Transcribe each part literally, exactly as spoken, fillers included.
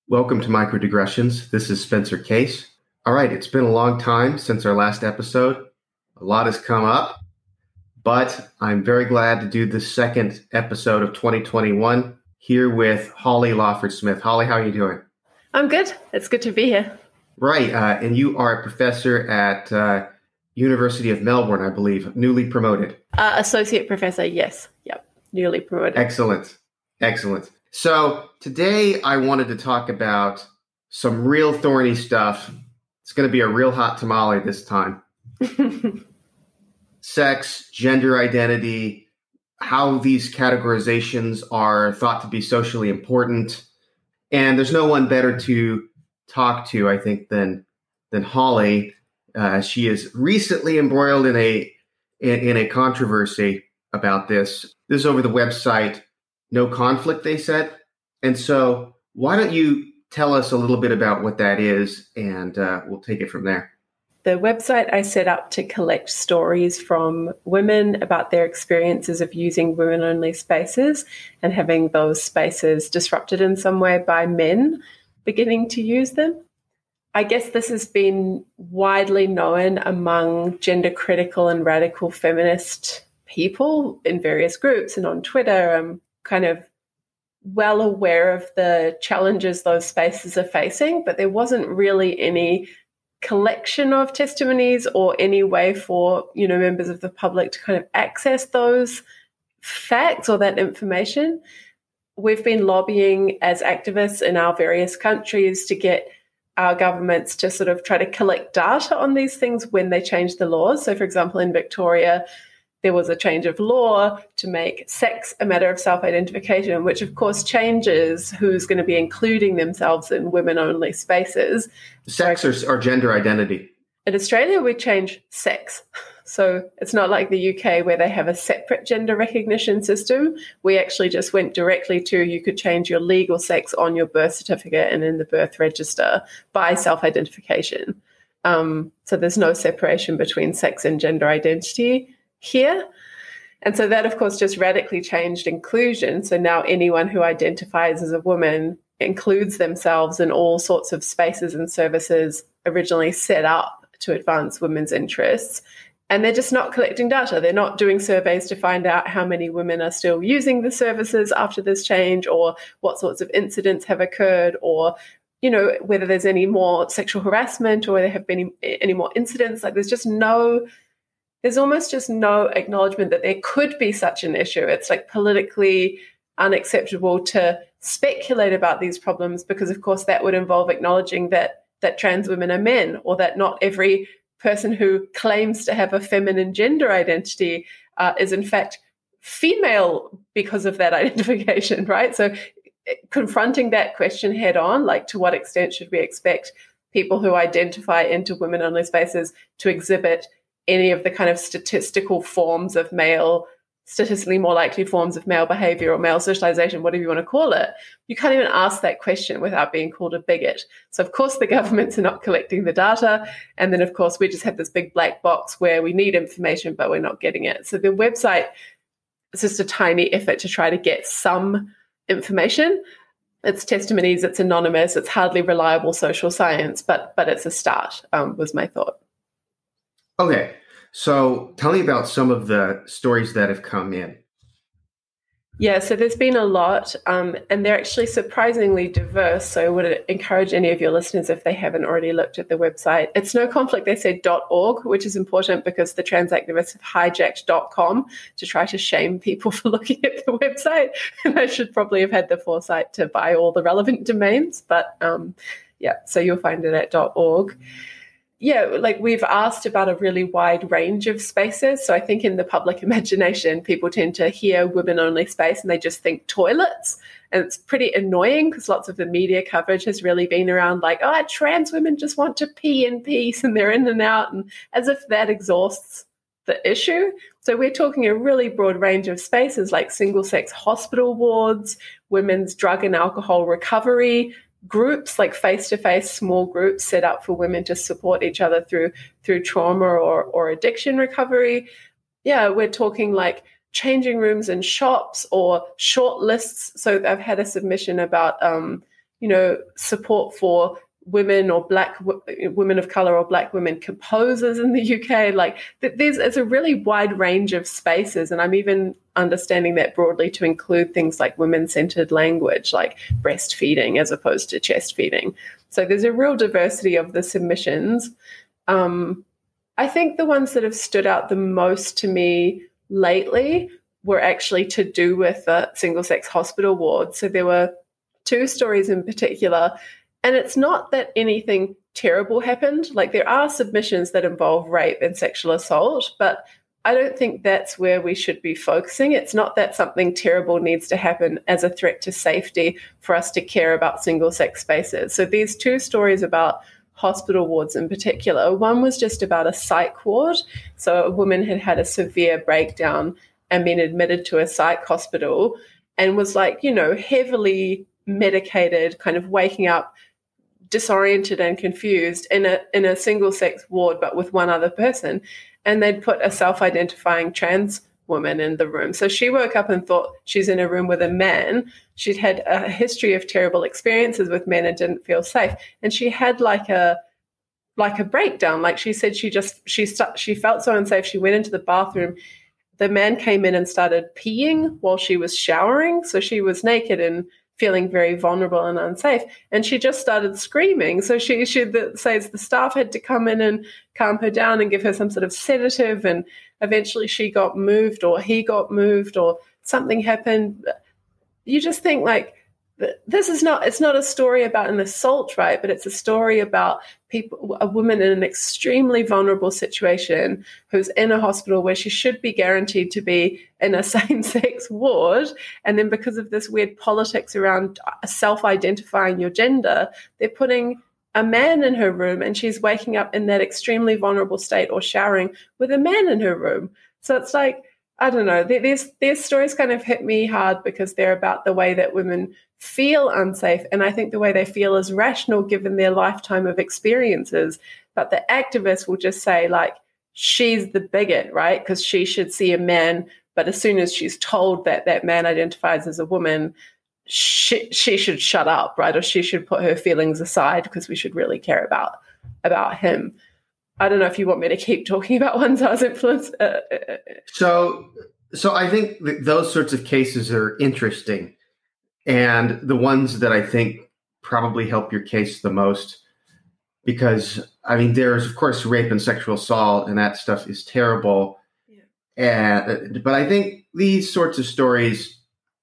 Welcome to Microdigressions. This is Spencer Case. All right, it's been a long time since our last episode. A lot has come up, but I'm very glad to do the second episode of twenty twenty-one here with Holly Lawford Smith. Holly, how are you doing? I'm good. It's good to be here. Right, uh, and you are a professor at uh, University of Melbourne, I believe, newly promoted. Uh, associate professor, yes. Yep, newly promoted. Excellent, excellent. So today I wanted to talk about some real thorny stuff. It's going to be a real hot tamale this time. Sex, gender identity, how these categorizations are thought to be socially important. And there's no one better to talk to, I think, than than Holly. Uh, she is recently embroiled in a in, in a controversy about this. This is over the website No Conflict, they said. And so why don't you tell us a little bit about what that is, and uh, we'll take it from there. The website I set up to collect stories from women about their experiences of using women-only spaces and having those spaces disrupted in some way by men beginning to use them. I guess this has been widely known among gender-critical and radical feminist people in various groups and on Twitter. I'm kind of well aware of the challenges those spaces are facing, but there wasn't really any collection of testimonies or any way for, you know, members of the public to kind of access those facts or that information. We've been lobbying as activists in our various countries to get our governments to sort of try to collect data on these things when they change the laws. So, for example, in Victoria, there was a change of law to make sex a matter of self-identification, which of course changes who's going to be including themselves in women-only spaces. Sex or, or gender identity? In Australia, we change sex. So it's not like the U K where they have a separate gender recognition system. We actually just went directly to you could change your legal sex on your birth certificate and in the birth register by self-identification. Um, so there's no separation between sex and gender identity here. And so that, of course, just radically changed inclusion. So now anyone who identifies as a woman includes themselves in all sorts of spaces and services originally set up to advance women's interests. And they're just not collecting data. They're not doing surveys to find out how many women are still using the services after this change, or what sorts of incidents have occurred, or, you know, whether there's any more sexual harassment or whether there have been any, any more incidents. Like there's just no... There's almost just no acknowledgement that there could be such an issue. It's like politically unacceptable to speculate about these problems because, of course, that would involve acknowledging that that trans women are men, or that not every person who claims to have a feminine gender identity uh, is in fact female because of that identification, right? So confronting that question head on, like to what extent should we expect people who identify into women-only spaces to exhibit any of the kind of statistical forms of male, statistically more likely forms of male behavior or male socialization, whatever you want to call it, you can't even ask that question without being called a bigot. So, of course, the governments are not collecting the data. And then, of course, we just have this big black box where we need information, but we're not getting it. So the website is just a tiny effort to try to get some information. It's testimonies, it's anonymous, it's hardly reliable social science, but but it's a start, um, was my thought. Okay, so tell me about some of the stories that have come in. Yeah, so there's been a lot, um, and they're actually surprisingly diverse. So I would encourage any of your listeners, if they haven't already looked at the website. It's no conflict, they said .org, which is important because the trans activists have hijacked .com to try to shame people for looking at the website. And I should probably have had the foresight to buy all the relevant domains. But um, yeah, so you'll find it at .org. Yeah, like we've asked about a really wide range of spaces. So I think in the public imagination, people tend to hear women-only space and they just think toilets. And it's pretty annoying because lots of the media coverage has really been around like, oh, trans women just want to pee in peace and they're in and out, and as if that exhausts the issue. So we're talking a really broad range of spaces like single-sex hospital wards, women's drug and alcohol recovery groups, like face-to-face small groups set up for women to support each other through through trauma or, or addiction recovery. Yeah, we're talking like changing rooms in shops or short lists. So I've had a submission about um, you know, support for women or black w- women of color or black women composers in the U K. Like th- there's it's a really wide range of spaces, and I'm even understanding that broadly to include things like women-centered language, like breastfeeding as opposed to chest feeding. So there's a real diversity of the submissions. Um, I think the ones that have stood out the most to me lately were actually to do with the single-sex hospital ward. So there were two stories in particular. And it's not that anything terrible happened. Like there are submissions that involve rape and sexual assault, but I don't think that's where we should be focusing. It's not that something terrible needs to happen as a threat to safety for us to care about single-sex spaces. So these two stories about hospital wards in particular, one was just about a psych ward. So a woman had had a severe breakdown and been admitted to a psych hospital and was like, you know, heavily medicated, kind of waking up disoriented and confused in a in a single sex ward, but with one other person. And they'd put a self-identifying trans woman in the room. So she woke up and thought she's in a room with a man. She'd had a history of terrible experiences with men and didn't feel safe. And she had like a like a breakdown. Like she said, she just she st- she felt so unsafe. She went into the bathroom. The man came in and started peeing while she was showering. So she was naked and feeling very vulnerable and unsafe. And she just started screaming. So she, she says the staff had to come in and calm her down and give her some sort of sedative. And eventually she got moved or he got moved or something happened. You just think like, this is not, it's not a story about an assault, right? But it's a story about people, a woman in an extremely vulnerable situation who's in a hospital where she should be guaranteed to be in a same-sex ward. And then because of this weird politics around self-identifying your gender, they're putting a man in her room and she's waking up in that extremely vulnerable state or showering with a man in her room. So it's like, I don't know, these, these stories kind of hit me hard because they're about the way that women feel unsafe. And I think the way they feel is rational given their lifetime of experiences. But the activists will just say, like, she's the bigot, right? Because she should see a man. But as soon as she's told that that man identifies as a woman, she, she should shut up, right? Or she should put her feelings aside because we should really care about, about him. I don't know if you want me to keep talking about ones I was influenced. Uh, so, so I think th- those sorts of cases are interesting. And the ones that I think probably help your case the most, because, I mean, there's, of course, rape and sexual assault, and that stuff is terrible. Yeah. And, but I think these sorts of stories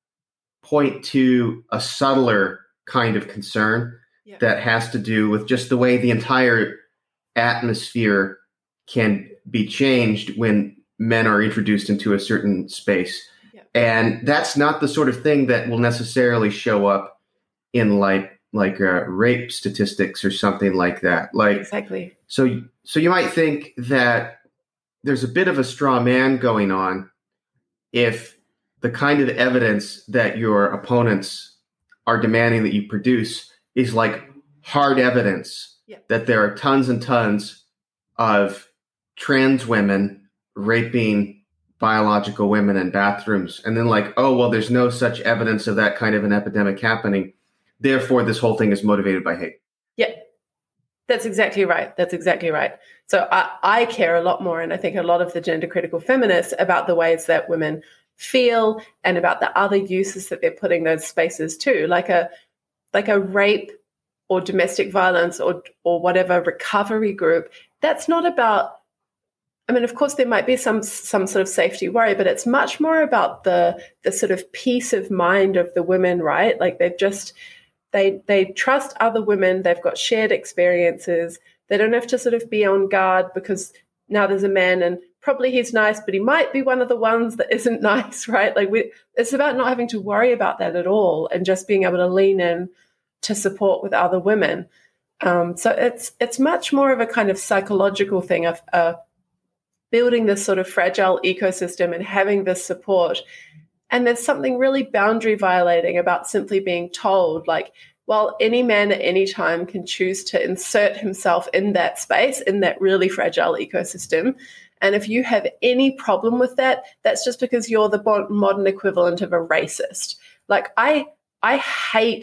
point to a subtler kind of concern yeah. that has to do with just the way the entire atmosphere can be changed when men are introduced into a certain space. Yeah. And that's not the sort of thing that will necessarily show up in like like uh, rape statistics or something like that. Like exactly. So so you might think that there's a bit of a straw man going on if the kind of evidence that your opponents are demanding that you produce is like hard evidence. Yeah. That there are tons and tons of trans women raping biological women in bathrooms. And then like, oh, well, there's no such evidence of that kind of an epidemic happening. Therefore, this whole thing is motivated by hate. Yeah, that's exactly right. That's exactly right. So I, I care a lot more, and I think a lot of the gender critical feminists, about the ways that women feel and about the other uses that they're putting those spaces to, like a like a rape or domestic violence or or whatever recovery group. That's not about, I mean, of course, there might be some some sort of safety worry, but it's much more about the the sort of peace of mind of the women, right? Like they've just, they they trust other women. They've got shared experiences. They don't have to sort of be on guard because now there's a man and probably he's nice, but he might be one of the ones that isn't nice, right? Like we, it's about not having to worry about that at all and just being able to lean in to support with other women. Um, so it's it's much more of a kind of psychological thing of uh, building this sort of fragile ecosystem and having this support. And there's something really boundary violating about simply being told, like, well, any man at any time can choose to insert himself in that space, in that really fragile ecosystem. And if you have any problem with that, that's just because you're the modern equivalent of a racist. Like I, I hate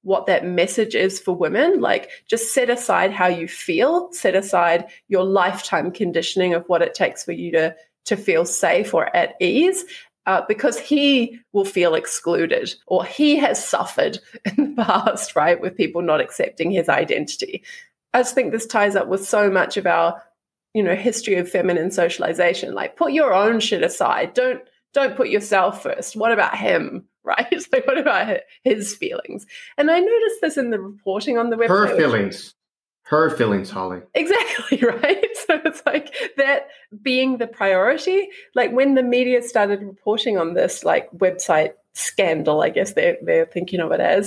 what that message is for women. Like, just set aside how you feel, set aside your lifetime conditioning of what it takes for you to, to feel safe or at ease, uh, because he will feel excluded, or he has suffered in the past, right, with people not accepting his identity. I just think this ties up with so much of our, you know, history of feminine socialization. Like, put your own shit aside. Don't, don't put yourself first. What about him? Right? Like, what about his feelings? And I noticed this in the reporting on the website. Her feelings. Her feelings, Holly. Exactly, right? So it's like that being the priority. Like, when the media started reporting on this, like, website scandal, I guess they're, they're thinking of it as,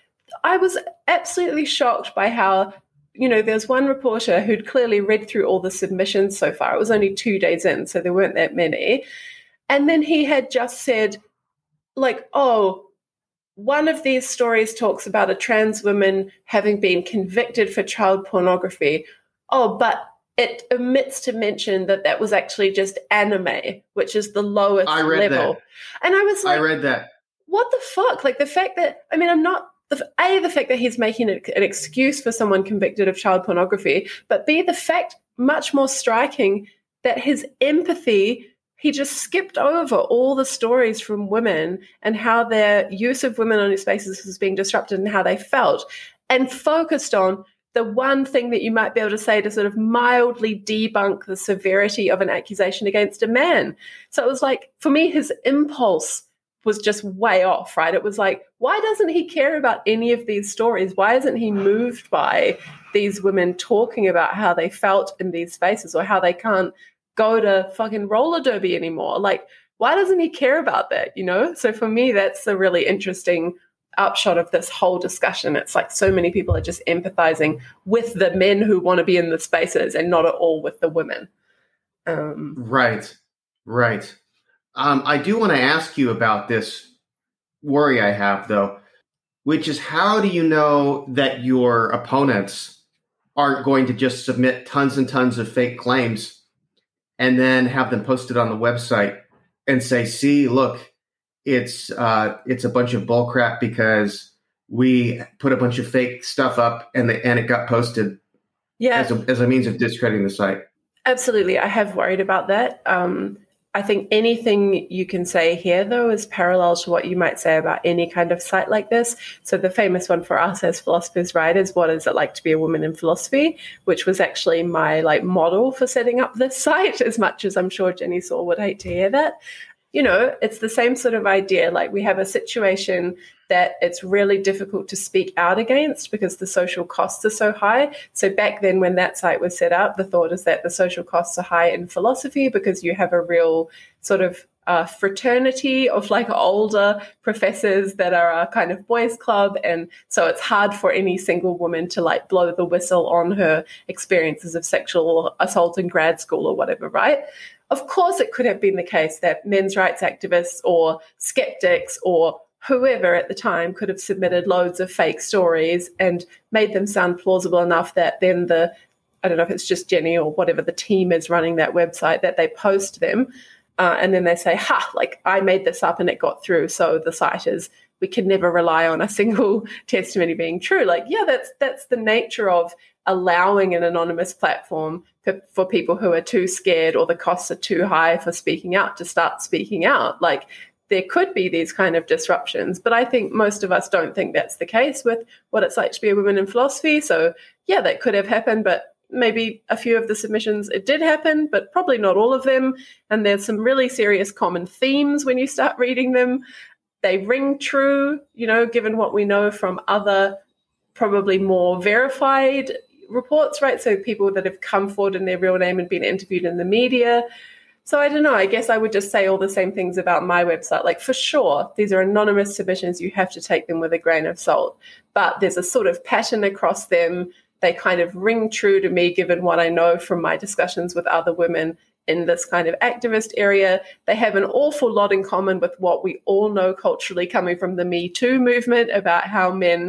I was absolutely shocked by how, you know, there's one reporter who'd clearly read through all the submissions so far. It was only two days in, so there weren't that many. And then he had just said, like, oh, one of these stories talks about a trans woman having been convicted for child pornography. Oh, but it omits to mention that that was actually just anime, which is the lowest I read level. That. And I was like, I read that. What the fuck? Like, the fact that, I mean, I'm not, the, A, the fact that he's making an excuse for someone convicted of child pornography, but B, the fact, much more striking, that his empathy, he just skipped over all the stories from women and how their use of women on his spaces was being disrupted and how they felt, and focused on the one thing that you might be able to say to sort of mildly debunk the severity of an accusation against a man. So it was like, for me, his impulse was just way off, right? It was like, why doesn't he care about any of these stories? Why isn't he moved by these women talking about how they felt in these spaces, or how they can't go to fucking roller derby anymore? Like, why doesn't he care about that, you know? So for me, that's the really interesting upshot of this whole discussion. It's like so many people are just empathizing with the men who want to be in the spaces and not at all with the women. Um, right, right. Um, I do want to ask you about this worry I have, though, which is, how do you know that your opponents aren't going to just submit tons and tons of fake claims and then have them posted on the website and say, see, look, it's uh, it's a bunch of bullcrap because we put a bunch of fake stuff up and the, and it got posted yeah. as a, as a means of discrediting the site. Absolutely. I have worried about that. Um, I think anything you can say here, though, is parallel to what you might say about any kind of site like this. So the famous one for us as philosophers, right, is what is it like to be a woman in philosophy, which was actually my like model for setting up this site, as much as I'm sure Jenny Saw would hate to hear that. You know, it's the same sort of idea. Like, we have a situation that it's really difficult to speak out against because the social costs are so high. So back then when that site was set up, the thought is that the social costs are high in philosophy because you have a real sort of uh, fraternity of like older professors that are a kind of boys club. And so it's hard for any single woman to like blow the whistle on her experiences of sexual assault in grad school or whatever, right? Of course, it could have been the case that men's rights activists or skeptics or whoever at the time could have submitted loads of fake stories and made them sound plausible enough that then the, I don't know if it's just Jenny or whatever the team is running that website, that they post them uh, and then they say, ha, like I made this up and it got through. So the site is, we can never rely on a single testimony being true. Like, yeah, that's that's the nature of allowing an anonymous platform for, for people who are too scared or the costs are too high for speaking out to start speaking out. Like, there could be these kind of disruptions, but I think most of us don't think that's the case with what it's like to be a woman in philosophy. So yeah, that could have happened, but maybe a few of the submissions it did happen, but probably not all of them. And there's some really serious common themes when you start reading them. They ring true, you know, given what we know from other probably more verified reports, right? So people that have come forward in their real name and been interviewed in the media. So I don't know, I guess I would just say all the same things about my website. Like, for sure, these are anonymous submissions. You have to take them with a grain of salt. But there's a sort of pattern across them. They kind of ring true to me, given what I know from my discussions with other women in this kind of activist area. They have an awful lot in common with what we all know culturally coming from the Me Too movement about how men,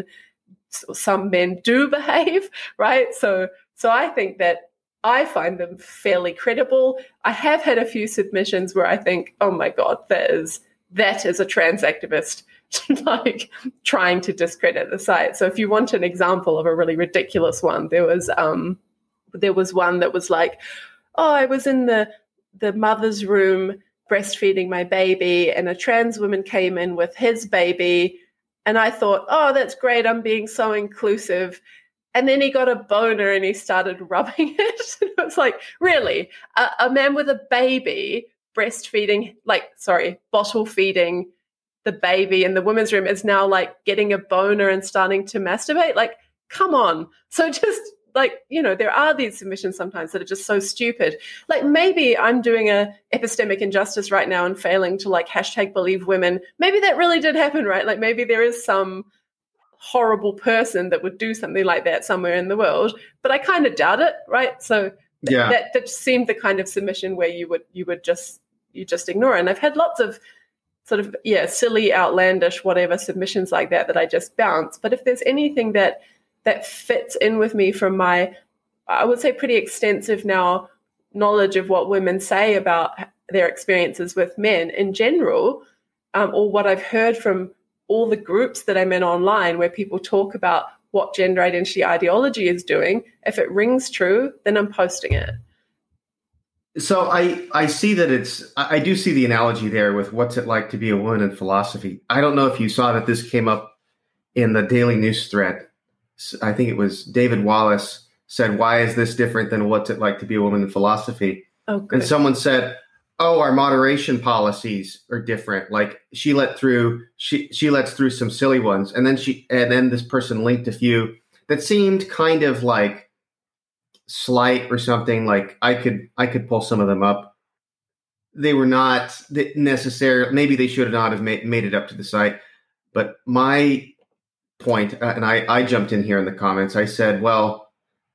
some men do behave, right? So, so I think that I find them fairly credible. I have had a few submissions where I think, oh my God, that is, that is a trans activist like trying to discredit the site. So if you want an example of a really ridiculous one, there was um, there was one that was like, oh, I was in the the mother's room breastfeeding my baby, and a trans woman came in with his baby, and I thought, oh, that's great, I'm being so inclusive. And then he got a boner and he started rubbing it. It was like, really? A, a man with a baby breastfeeding, like, sorry, bottle feeding the baby in the women's room is now like getting a boner and starting to masturbate? Like, come on. So just like, you know, there are these submissions sometimes that are just so stupid. Like maybe I'm doing a epistemic injustice right now and failing to like hashtag believe women. Maybe that really did happen, right? Like maybe there is some horrible person that would do something like that somewhere in the world, but I kind of doubt it, right? So th- yeah. that, that seemed the kind of submission where you would you would just you just ignore it. And I've had lots of sort of yeah silly, outlandish, whatever submissions like that that I just bounce. But if there's anything that that fits in with me from my, I would say, pretty extensive now knowledge of what women say about their experiences with men in general, um, or what I've heard from all the groups that I'm in online where people talk about what gender identity ideology is doing, if it rings true, then I'm posting it. So I, I see that it's, I do see the analogy there with what's it like to be a woman in philosophy. I don't know if you saw that this came up in the Daily News thread. I think it was David Wallace said, why is this different than what's it like to be a woman in philosophy? Oh, good. And someone said, oh, our moderation policies are different. Like she let through, she she lets through some silly ones. And then she, and then this person linked a few that seemed kind of like slight or something. Like I could, I could pull some of them up. They were not necessarily, maybe they should not have made, made it up to the site. But my point, uh, and I, I jumped in here in the comments, I said, well,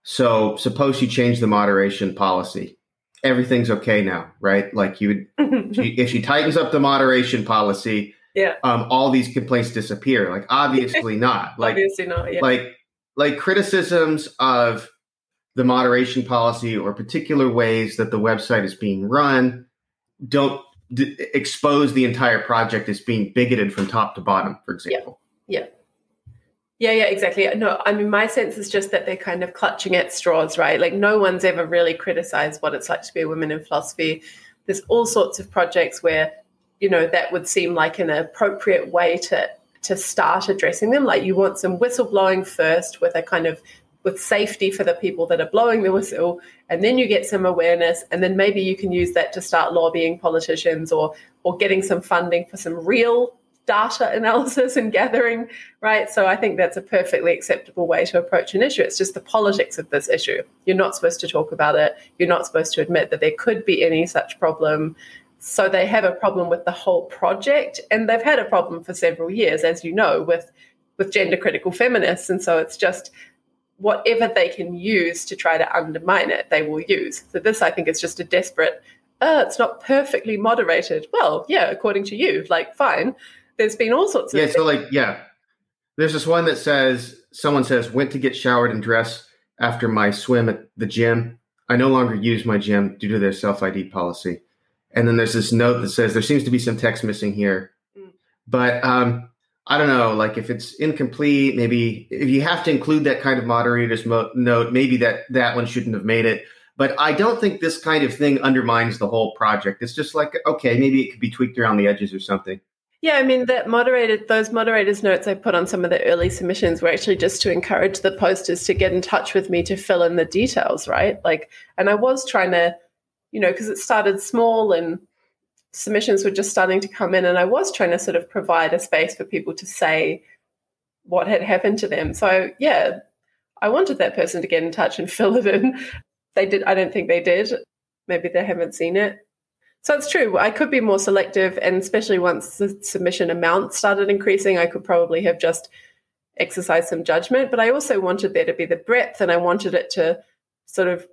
so suppose you change the moderation policy. Everything's okay now, right? Like you would, she, if she tightens up the moderation policy, yeah, um, all these complaints disappear. Like obviously not. Like obviously not. Yeah. Like like criticisms of the moderation policy or particular ways that the website is being run don't d- expose the entire project as being bigoted from top to bottom, for example. Yeah. yeah. Yeah, yeah, exactly. No, I mean, my sense is just that they're kind of clutching at straws, right? Like no one's ever really criticized what it's like to be a woman in philosophy. There's all sorts of projects where, you know, that would seem like an appropriate way to to start addressing them. Like you want some whistleblowing first with a kind of, with safety for the people that are blowing the whistle, and then you get some awareness, and then maybe you can use that to start lobbying politicians or or getting some funding for some real data analysis and gathering, right? So I think that's a perfectly acceptable way to approach an issue. It's just the politics of this issue. You're not supposed to talk about it. You're not supposed to admit that there could be any such problem. So they have a problem with the whole project, and they've had a problem for several years, as you know, with, with gender critical feminists. And so it's just whatever they can use to try to undermine it, they will use. So this, I think, is just a desperate, oh, it's not perfectly moderated. Well, yeah, according to you, like, fine. There's been all sorts of yeah. things. So like, yeah, there's this one that says, someone says, went to get showered and dressed after my swim at the gym. I no longer use my gym due to their self-I D policy. And then there's this note that says there seems to be some text missing here, mm. but um, I don't know, like if it's incomplete, maybe if you have to include that kind of moderator's mo- note, maybe that, that one shouldn't have made it. But I don't think this kind of thing undermines the whole project. It's just like, okay, maybe it could be tweaked around the edges or something. Yeah, I mean, that moderated, those moderators' notes I put on some of the early submissions were actually just to encourage the posters to get in touch with me to fill in the details, right? Like, and I was trying to, you know, because it started small and submissions were just starting to come in, and I was trying to sort of provide a space for people to say what had happened to them. So, yeah, I wanted that person to get in touch and fill it in. They did. I don't think they did. Maybe they haven't seen it. So it's true. I could be more selective, and especially once the submission amount started increasing, I could probably have just exercised some judgment. But I also wanted there to be the breadth, and I wanted it to sort of,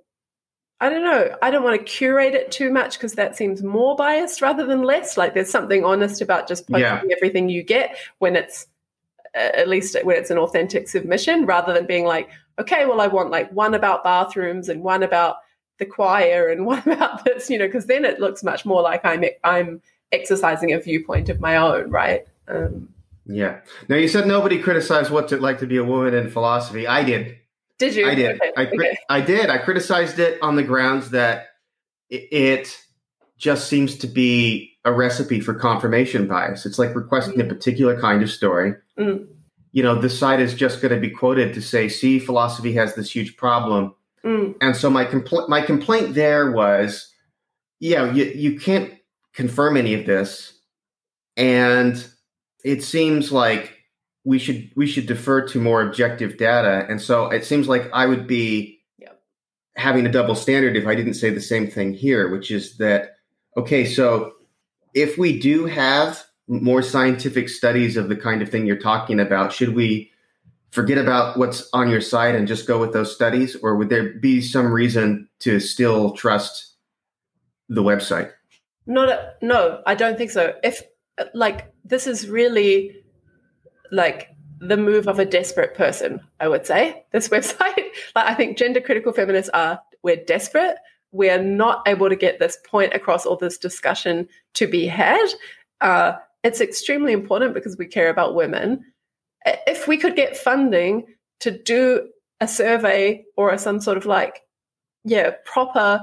I don't know, I don't want to curate it too much because that seems more biased rather than less. Like there's something honest about just posting yeah. everything you get when it's, uh, at least when it's an authentic submission, rather than being like, okay, well, I want like one about bathrooms and one about the choir and what about this, you know, because then it looks much more like I'm I'm exercising a viewpoint of my own, right? Um, Yeah. Now, you said nobody criticized what's it like to be a woman in philosophy. I did. Did you? I did. Okay. I, okay. I did. I criticized it on the grounds that it just seems to be a recipe for confirmation bias. It's like requesting mm. a particular kind of story. Mm. You know, this side is just going to be quoted to say, see, philosophy has this huge problem. Mm. And so my compl- my complaint there was, yeah, you, you can't confirm any of this. And it seems like we should we should defer to more objective data. And so it seems like I would be yep. having a double standard if I didn't say the same thing here, which is that, okay, so if we do have more scientific studies of the kind of thing you're talking about, should we forget about what's on your site and just go with those studies? Or would there be some reason to still trust the website? Not a, no, I don't think so. If like this is really like the move of a desperate person, I would say, this website. Like, I think gender critical feminists are, we're desperate. We're not able to get this point across or this discussion to be had. Uh, it's extremely important because we care about women. If we could get funding to do a survey or some sort of like, yeah, proper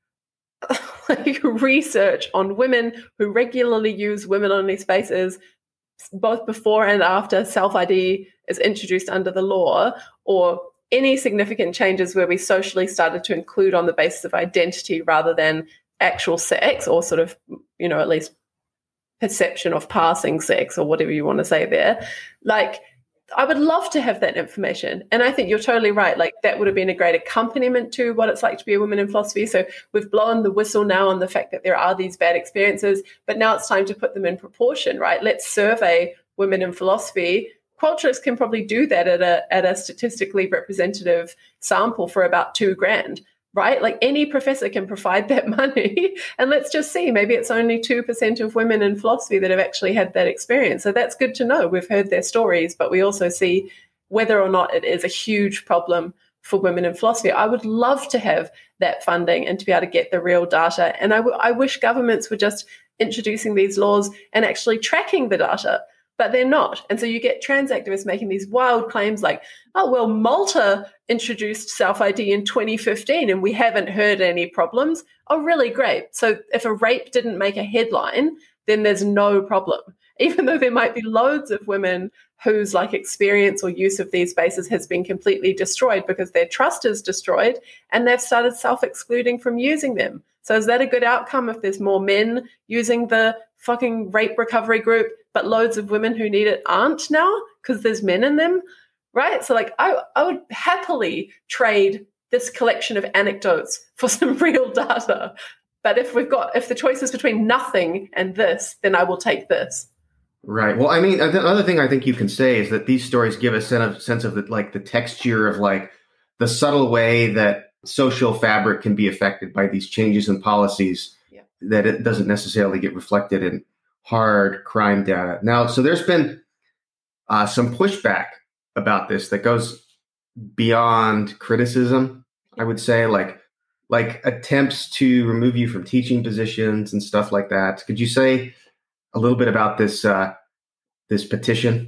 like research on women who regularly use women-only spaces, both before and after self-I D is introduced under the law, or any significant changes where we socially started to include on the basis of identity rather than actual sex, or sort of, you know, at least perception of passing sex or whatever you want to say there. Like, I would love to have that information. And I think you're totally right. Like, that would have been a great accompaniment to what it's like to be a woman in philosophy. So we've blown the whistle now on the fact that there are these bad experiences, but now it's time to put them in proportion, right? Let's survey women in philosophy. Qualtrics can probably do that at a at a statistically representative sample for about two grand, right? Like, any professor can provide that money. And let's just see, maybe it's only two percent of women in philosophy that have actually had that experience. So that's good to know. We've heard their stories, but we also see whether or not it is a huge problem for women in philosophy. I would love to have that funding and to be able to get the real data. And I, w- I wish governments were just introducing these laws and actually tracking the data. But they're not. And so you get trans activists making these wild claims like, oh, well, Malta introduced self-I D in twenty fifteen and we haven't heard any problems. Oh, really? Great. So if a rape didn't make a headline, then there's no problem. Even though there might be loads of women whose like experience or use of these spaces has been completely destroyed because their trust is destroyed and they've started self-excluding from using them. So is that a good outcome if there's more men using the fucking rape recovery group, but loads of women who need it aren't now because there's men in them, right? So like I, I would happily trade this collection of anecdotes for some real data. But if we've got, if the choice is between nothing and this, then I will take this. Right. Well, I mean, another thing I think you can say is that these stories give a sense of, sense of the, like the texture of like the subtle way that social fabric can be affected by these changes in policies, yeah, that it doesn't necessarily get reflected in hard crime data. Now, so there's been uh, some pushback about this that goes beyond criticism, I would say, like like attempts to remove you from teaching positions and stuff like that. Could you say a little bit about this uh, this petition?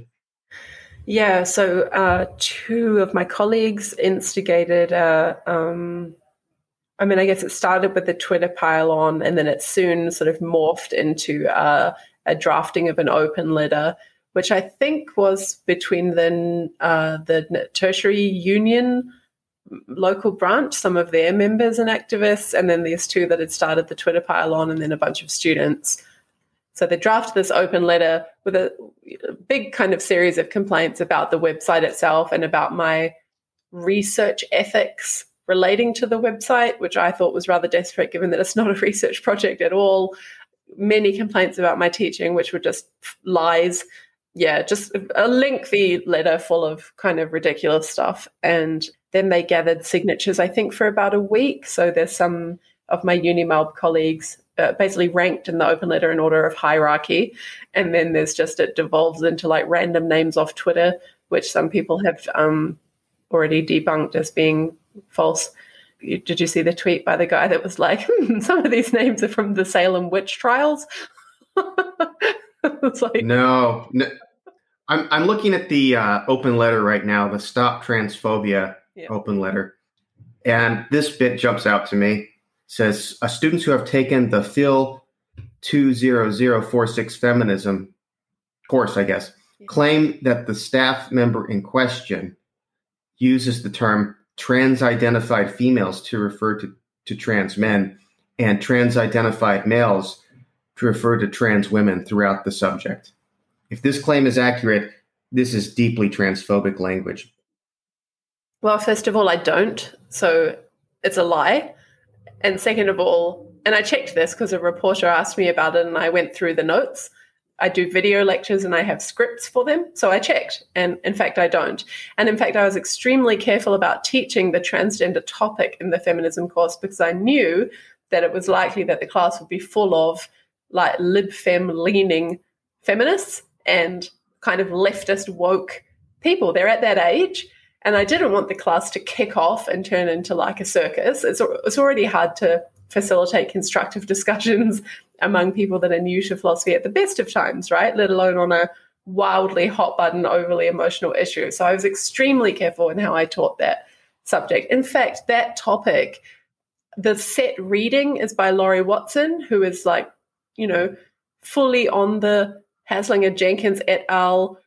Yeah, so uh, two of my colleagues instigated, uh, um, I mean, I guess it started with the Twitter pile-on, and then it soon sort of morphed into uh, a drafting of an open letter, which I think was between the, uh, the tertiary union local branch, some of their members and activists, and then these two that had started the Twitter pile-on, and then a bunch of students. So they drafted this open letter with a big kind of series of complaints about the website itself and about my research ethics relating to the website, which I thought was rather desperate given that it's not a research project at all. Many complaints about my teaching, which were just lies. Yeah, just a lengthy letter full of kind of ridiculous stuff. And then they gathered signatures, I think, for about a week. So there's some of my UniMelb colleagues Uh, basically ranked in the open letter in order of hierarchy. And then there's just, it devolves into like random names off Twitter, which some people have um, already debunked as being false. You, did you see the tweet by the guy that was like, hmm, some of these names are from the Salem witch trials? It's like, no, no. I'm I'm looking at the uh, open letter right now, the Stop Transphobia Yeah. open letter, and this bit jumps out to me. It says uh, students who have taken the Phil two zero zero four six feminism course, I guess, Yeah. claim that the staff member in question uses the term trans-identified females to refer to, to trans men and trans-identified males to refer to trans women throughout the subject. If this claim is accurate, this is deeply transphobic language. Well, first of all, I don't. So it's a lie. And second of all, and I checked this because a reporter asked me about it and I went through the notes. I do video lectures and I have scripts for them. So I checked. And in fact, I don't. And in fact, I was extremely careful about teaching the transgender topic in the feminism course because I knew that it was likely that the class would be full of like lib fem leaning feminists and kind of leftist woke people. They're at that age. And I didn't want the class to kick off and turn into like a circus. It's, it's already hard to facilitate constructive discussions among people that are new to philosophy at the best of times, right? Let alone on a wildly hot button, overly emotional issue. So I was extremely careful in how I taught that subject. In fact, that topic, the set reading is by Laurie Watson, who is like, you know, fully on the Haslinger Jenkins et al.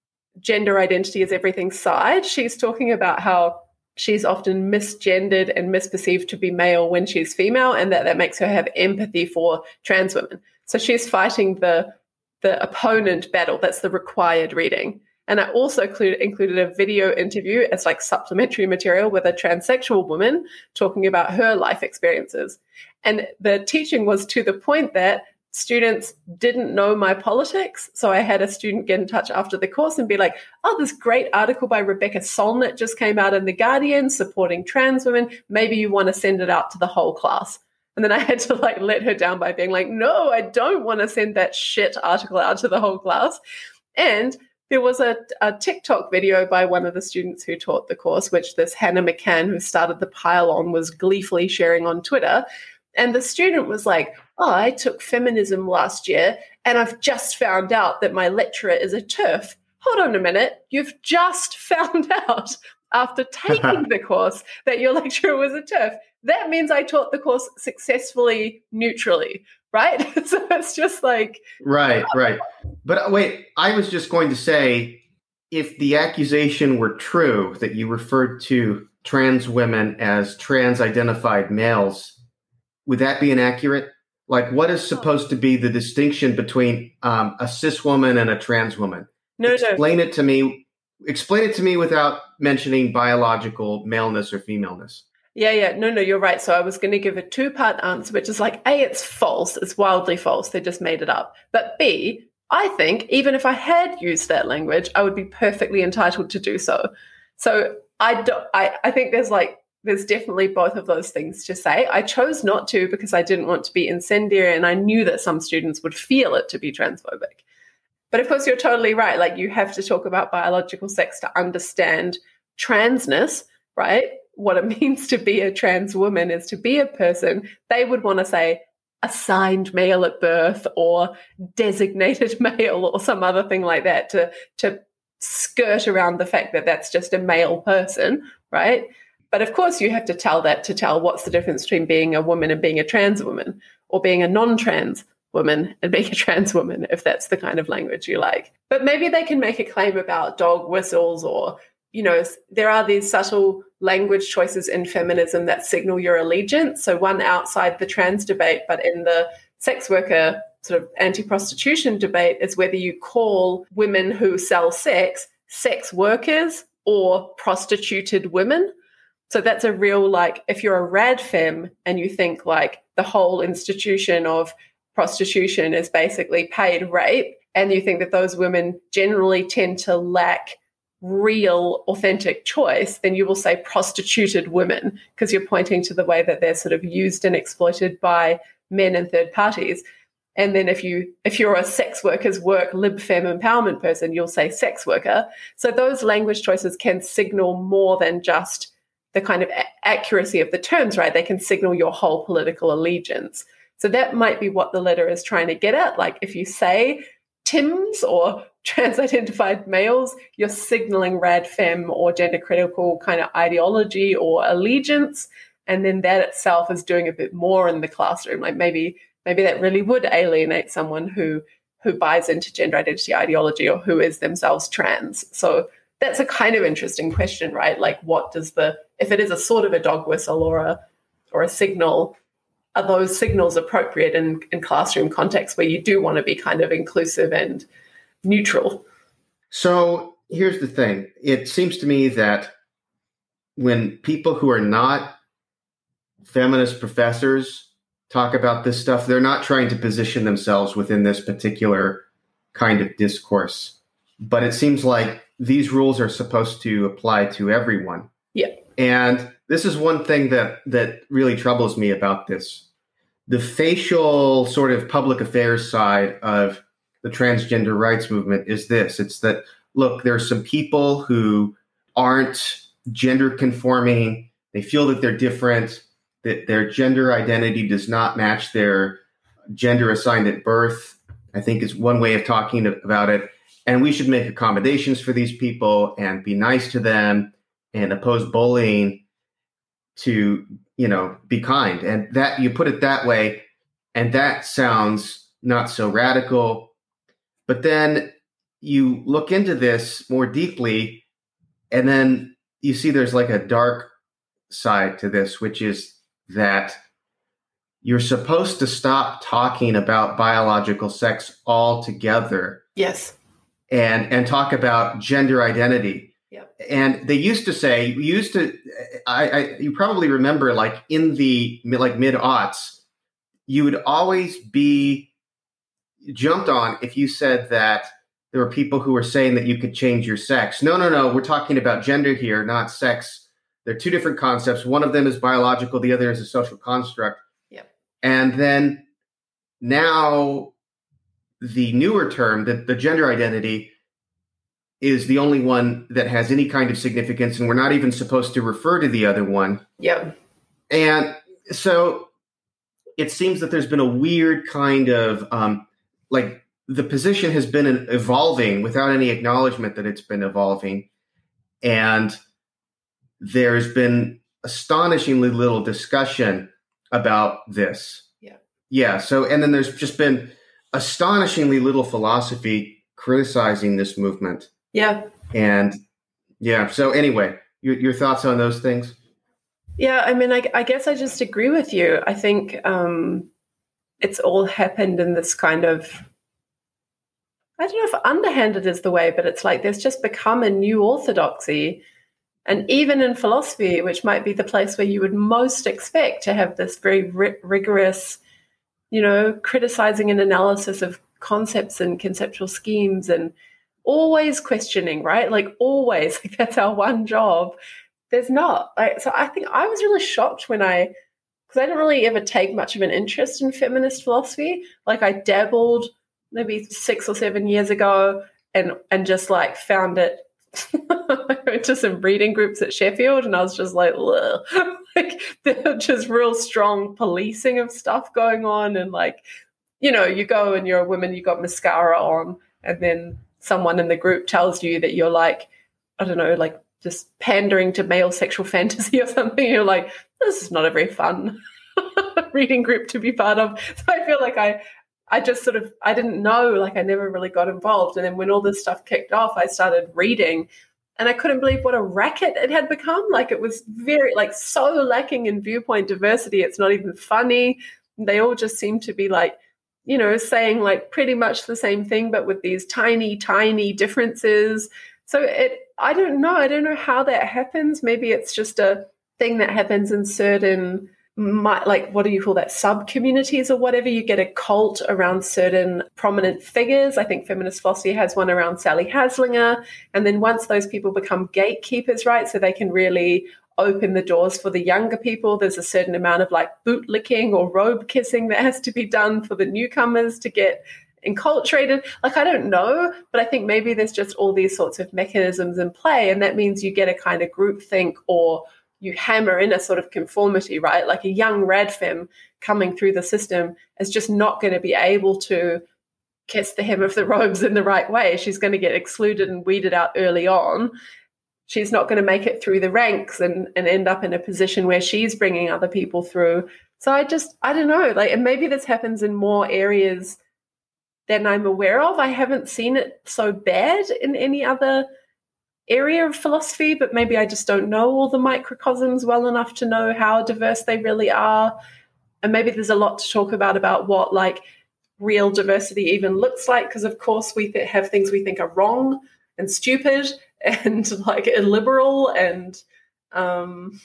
Gender identity is everything side. She's talking about how she's often misgendered and misperceived to be male when she's female, and that that makes her have empathy for trans women. So she's fighting the the opponent battle. That's the required reading. And I also included, included a video interview as like supplementary material with a transsexual woman talking about her life experiences. And the teaching was to the point that students didn't know my politics. So I had a student get in touch after the course and be like, oh, this great article by Rebecca Solnit just came out in The Guardian supporting trans women. Maybe you want to send it out to the whole class. And then I had to like let her down by being like, no, I don't want to send that shit article out to the whole class. And there was a, a TikTok video by one of the students who taught the course, which this Hannah McCann, who started the pile on, was gleefully sharing on Twitter. And the student was like, oh, I took feminism last year and I've just found out that my lecturer is a TERF. Hold on a minute. You've just found out after taking the course that your lecturer was a TERF. That means I taught the course successfully neutrally, right? So it's just like... Right, right. But wait, I was just going to say, if the accusation were true that you referred to trans women as trans-identified males, would that be inaccurate? Like, what is supposed to be the distinction between um, a cis woman and a trans woman? No, explain no. it to me. Explain it to me without mentioning biological maleness or femaleness. Yeah, yeah. No, no, you're right. So I was going to give a two-part answer, which is like, A, it's false. It's wildly false. They just made it up. But B, I think even if I had used that language, I would be perfectly entitled to do so. So I, do, I, I think there's like, there's definitely both of those things to say. I chose not to because I didn't want to be incendiary and I knew that some students would feel it to be transphobic. But of course, you're totally right. Like, you have to talk about biological sex to understand transness, right? What it means to be a trans woman is to be a person. They would want to say assigned male at birth or designated male or some other thing like that to, to skirt around the fact that that's just a male person, right? But of course, you have to tell that to tell what's the difference between being a woman and being a trans woman, or being a non-trans woman and being a trans woman, if that's the kind of language you like. But maybe they can make a claim about dog whistles, or, you know, there are these subtle language choices in feminism that signal your allegiance. So one outside the trans debate, but in the sex worker sort of anti-prostitution debate, is whether you call women who sell sex sex workers or prostituted women. So that's a real, like, if you're a rad femme and you think like the whole institution of prostitution is basically paid rape, and you think that those women generally tend to lack real, authentic choice, then you will say prostituted women, because you're pointing to the way that they're sort of used and exploited by men and third parties. And then if you if you're a sex workers work lib fem empowerment person, you'll say sex worker. So those language choices can signal more than just the kind of a- accuracy of the terms, right? They can signal your whole political allegiance. So that might be what the letter is trying to get at. Like, if you say Tims or trans-identified males, you're signaling rad fem or gender critical kind of ideology or allegiance. And then that itself is doing a bit more in the classroom. Like maybe maybe that really would alienate someone who who buys into gender identity ideology or who is themselves trans. So that's a kind of interesting question, right? Like what does the, if it is a sort of a dog whistle or a or a signal, are those signals appropriate in, in classroom contexts where you do want to be kind of inclusive and neutral? So here's the thing. It seems to me that when people who are not feminist professors talk about this stuff, they're not trying to position themselves within this particular kind of discourse. But it seems like these rules are supposed to apply to everyone. Yeah. And this is one thing that that really troubles me about this. The facial sort of public affairs side of the transgender rights movement is this. It's that, look, there are some people who aren't gender conforming. They feel that they're different, that their gender identity does not match their gender assigned at birth, I think is one way of talking about it. And we should make accommodations for these people and be nice to them and oppose bullying to, you know, be kind. And that, you put it that way, and that sounds not so radical. But then you look into this more deeply, and then you see there's like a dark side to this, which is that you're supposed to stop talking about biological sex altogether. Yes. And and talk about gender identity. Yep. And they used to say, we used to, I, I you probably remember, like in the like mid aughts, you would always be jumped on if you said that there were people who were saying that you could change your sex. No, no, no, we're talking about gender here, not sex. They're two different concepts. One of them is biological, the other is a social construct. Yep. And then now the newer term, the, the gender identity, is the only one that has any kind of significance, and we're not even supposed to refer to the other one. Yep. And so it seems that there's been a weird kind of, um, like, the position has been evolving without any acknowledgement that it's been evolving. And there's been astonishingly little discussion about this. Yeah. Yeah. So, and then there's just been astonishingly little philosophy criticizing this movement. Yeah. And yeah. So anyway, your, your thoughts on those things? Yeah. I mean, I, I guess I just agree with you. I think um, it's all happened in this kind of, I don't know if underhanded is the way, but it's like there's just become a new orthodoxy. And even in philosophy, which might be the place where you would most expect to have this very ri- rigorous, you know, criticizing and analysis of concepts and conceptual schemes and always questioning, right? Like always, like that's our one job. There's not. Like, so I think I was really shocked when I, because I didn't really ever take much of an interest in feminist philosophy. Like I dabbled maybe six or seven years ago and and just like found it. I went to some reading groups at Sheffield and I was just like, like there's just real strong policing of stuff going on. And like, you know, you go and you're a woman, you got mascara on, and then someone in the group tells you that you're like, I don't know, like just pandering to male sexual fantasy or something. You're like, this is not a very fun reading group to be part of. So I feel like I, I just sort of, I didn't know, like I never really got involved. And then when all this stuff kicked off, I started reading and I couldn't believe what a racket it had become. Like it was very, like so lacking in viewpoint diversity. It's not even funny. They all just seem to be like, you know, saying like pretty much the same thing, but with these tiny, tiny differences. So it, I don't know. I don't know how that happens. Maybe it's just a thing that happens in certain, My, like, what do you call that, sub-communities or whatever. You get a cult around certain prominent figures. I think feminist philosophy has one around Sally Haslinger. And then once those people become gatekeepers, right, so they can really open the doors for the younger people, there's a certain amount of like bootlicking or robe kissing that has to be done for the newcomers to get enculturated. Like, I don't know, but I think maybe there's just all these sorts of mechanisms in play. And that means you get a kind of groupthink, or you hammer in a sort of conformity, right? Like a young rad femme coming through the system is just not going to be able to kiss the hem of the robes in the right way. She's going to get excluded and weeded out early on. She's not going to make it through the ranks and, and end up in a position where she's bringing other people through. So I just, I don't know, like, and maybe this happens in more areas than I'm aware of. I haven't seen it so bad in any other area of philosophy, but maybe I just don't know all the microcosms well enough to know how diverse they really are. And maybe there's a lot to talk about, about what like real diversity even looks like, because of course we th- have things we think are wrong and stupid and like illiberal and um,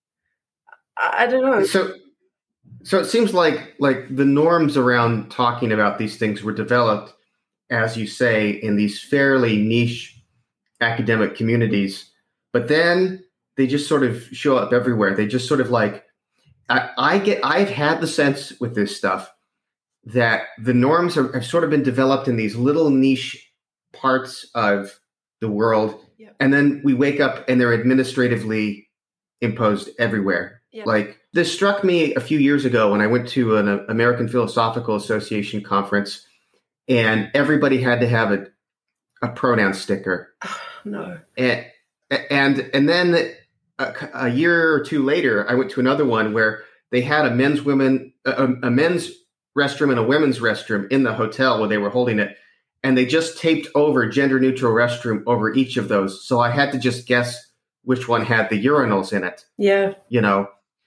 I, I don't know. So, so it seems like like the norms around talking about these things were developed, as you say, in these fairly niche academic communities, but then they just sort of show up everywhere. They just sort of like, I, I get, I've had the sense with this stuff that the norms are, have sort of been developed in these little niche parts of the world. Yep. And then we wake up and they're administratively imposed everywhere. Yep. Like this struck me a few years ago when I went to an uh, American Philosophical Association conference, and everybody had to have a, a pronoun sticker. Oh, no. And, and, and then a, a year or two later, I went to another one where they had a men's women, a, a men's restroom and a women's restroom in the hotel where they were holding it. And they just taped over gender neutral restroom over each of those. So I had to just guess which one had the urinals in it. Yeah. You know,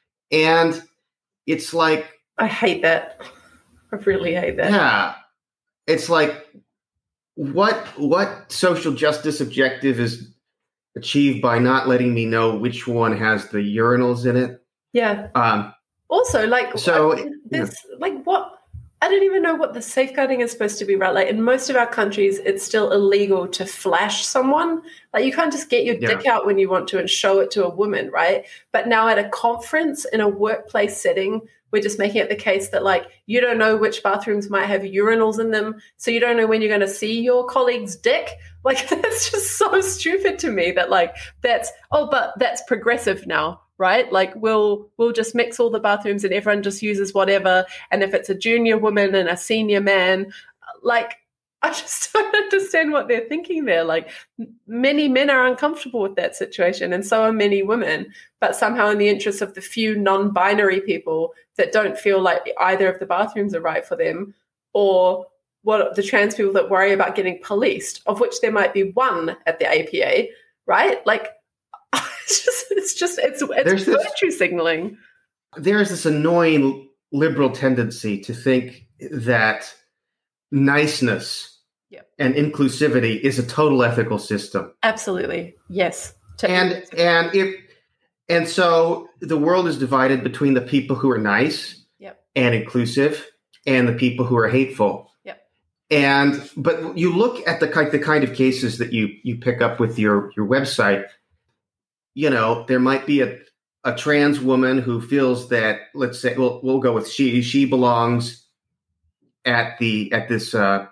and it's like, I hate that. I really hate that. Yeah. It's like, what, what social justice objective is achieved by not letting me know which one has the urinals in it? Yeah. Um, also, like, so, I, this, yeah. like what? I don't even know what the safeguarding is supposed to be, right? Like in most of our countries, it's still illegal to flash someone. Like you can't just get your yeah. dick out when you want to and show it to a woman, right? But now at a conference in a workplace setting, we're just making it the case that like you don't know which bathrooms might have urinals in them, so you don't know when you're going to see your colleague's dick. Like that's just so stupid to me that like that's, oh, but that's progressive now. Right? Like we'll we'll just mix all the bathrooms and everyone just uses whatever. And if it's a junior woman and a senior man, like I just don't understand what they're thinking there. Like many men are uncomfortable with that situation, and so are many women. But somehow, in the interest of the few non-binary people that don't feel like either of the bathrooms are right for them, or what the trans people that worry about getting policed, of which there might be one at the A P A, right? Like. It's just, it's just, it's, it's virtue this, signaling. There's this annoying liberal tendency to think that niceness yep. and inclusivity is a total ethical system. Absolutely. Yes. And, and if, and so the world is divided between the people who are nice yep. and inclusive and the people who are hateful. Yep. And, but you look at the kind, the kind of cases that you, you pick up with your, your website. You know, there might be a, a trans woman who feels that, let's say, we'll, we'll go with she, she belongs at the, at this, uh,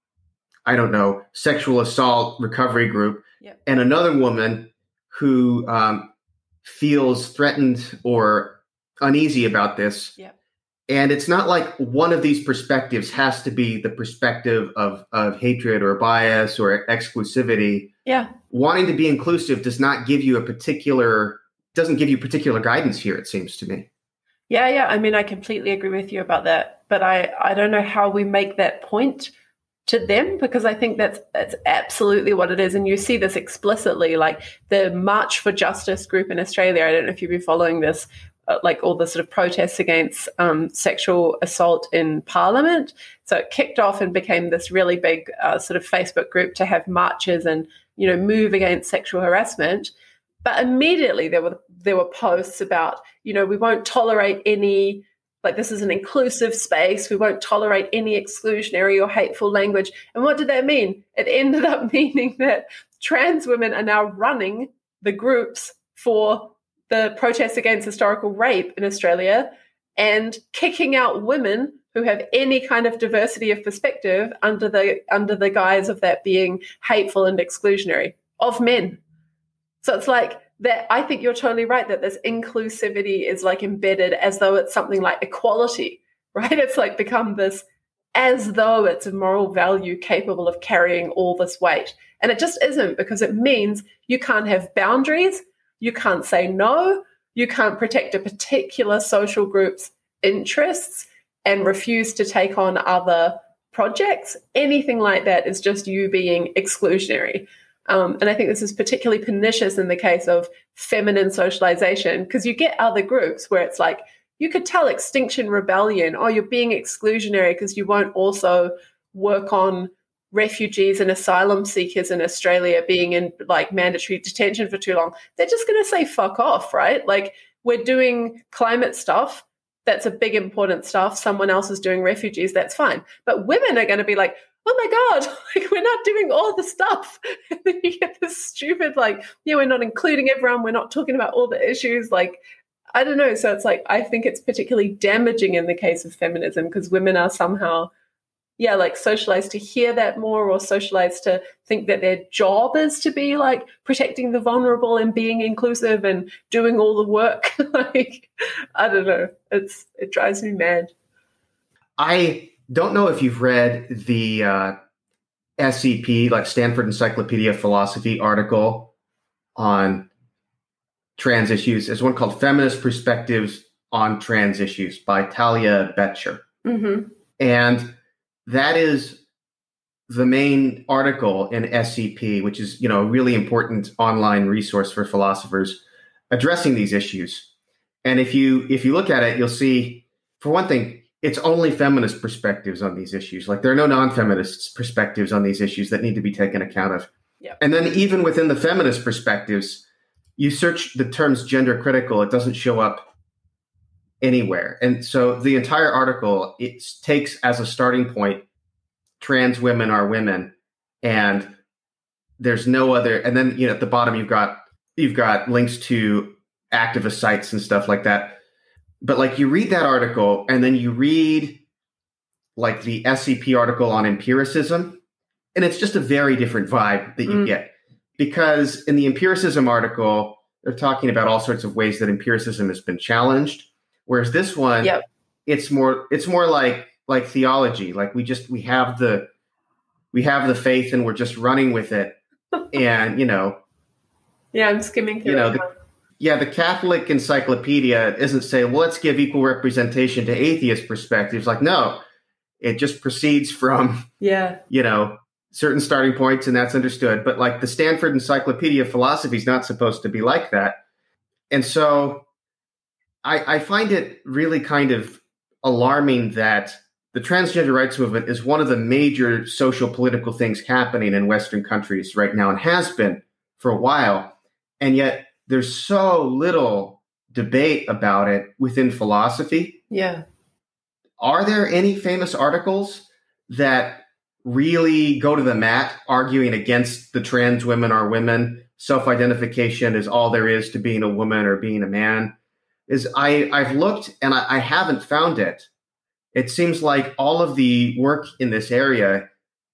I don't know, sexual assault recovery group. Yep. And another woman who um, feels threatened or uneasy about this. Yep. And it's not like one of these perspectives has to be the perspective of, of hatred or bias or exclusivity. Yeah. Wanting to be inclusive does not give you a particular, doesn't give you particular guidance here, it seems to me. Yeah, yeah. I mean, I completely agree with you about that. But I, I don't know how we make that point to them, because I think that's that's absolutely what it is. And you see this explicitly, like the March for Justice group in Australia. I don't know if you've been following this, uh, like all the sort of protests against um, sexual assault in Parliament. So it kicked off and became this really big uh, sort of Facebook group to have marches and, you know, move against sexual harassment. But immediately there were there were posts about, you know, we won't tolerate any, like this is an inclusive space, we won't tolerate any exclusionary or hateful language. And what did that mean? It ended up meaning that trans women are now running the groups for the protests against historical rape in Australia and kicking out women who have any kind of diversity of perspective under the under the guise of that being hateful and exclusionary of men. So it's like that. I think you're totally right that this inclusivity is like embedded as though it's something like equality, right? It's like become this as though it's a moral value capable of carrying all this weight. And it just isn't, because it means you can't have boundaries, you can't say no, you can't protect a particular social group's interests and refuse to take on other projects. Anything like that is just you being exclusionary. Um, and I think this is particularly pernicious in the case of feminine socialization, because you get other groups where it's like, you could tell Extinction Rebellion, oh, you're being exclusionary because you won't also work on refugees and asylum seekers in Australia being in like mandatory detention for too long. They're just going to say fuck off, right? Like, we're doing climate stuff. That's a big important stuff. Someone else is doing refugees. That's fine. But women are going to be like, oh my God, like, we're not doing all the stuff. And then you get this stupid, like, yeah, we're not including everyone. We're not talking about all the issues. Like, I don't know. So it's like, I think it's particularly damaging in the case of feminism, because women are somehow, yeah, like socialized to hear that more, or socialized to think that their job is to be like protecting the vulnerable and being inclusive and doing all the work. Like, I don't know. It's, it drives me mad. I don't know if you've read the uh, S E P, like Stanford Encyclopedia of Philosophy article on trans issues. There's one called Feminist Perspectives on Trans Issues by Talia Betcher. Mm-hmm. And that is the main article in S E P, which is, you know, a really important online resource for philosophers addressing these issues. And if you if you look at it, you'll see, for one thing, it's only feminist perspectives on these issues. Like, there are no non-feminist perspectives on these issues that need to be taken account of. Yep. And then even within the feminist perspectives, you search the terms gender critical, it doesn't show up anywhere. And so the entire article, it takes as a starting point, trans women are women, and there's no other. And then, you know, at the bottom, you've got, you've got links to activist sites and stuff like that. But like, you read that article and then you read like the S E P article on empiricism, and it's just a very different vibe that you mm. get. Because in the empiricism article, they're talking about all sorts of ways that empiricism has been challenged. Whereas this one, yep. it's more it's more like like theology. Like, we just we have the we have the faith and we're just running with it. And, you know, yeah, I'm skimming through you know, it. the, yeah, the Catholic Encyclopedia isn't saying, well, let's give equal representation to atheist perspectives. Like, no, it just proceeds from, yeah, you know, certain starting points, and that's understood. But like the Stanford Encyclopedia of Philosophy is not supposed to be like that. And so I, I find it really kind of alarming that the transgender rights movement is one of the major social political things happening in Western countries right now, and has been for a while. And yet there's so little debate about it within philosophy. Yeah. Are there any famous articles that really go to the mat arguing against the trans women are women, self-identification is all there is to being a woman or being a man? Is I, I've looked and I, I haven't found it. It seems like all of the work in this area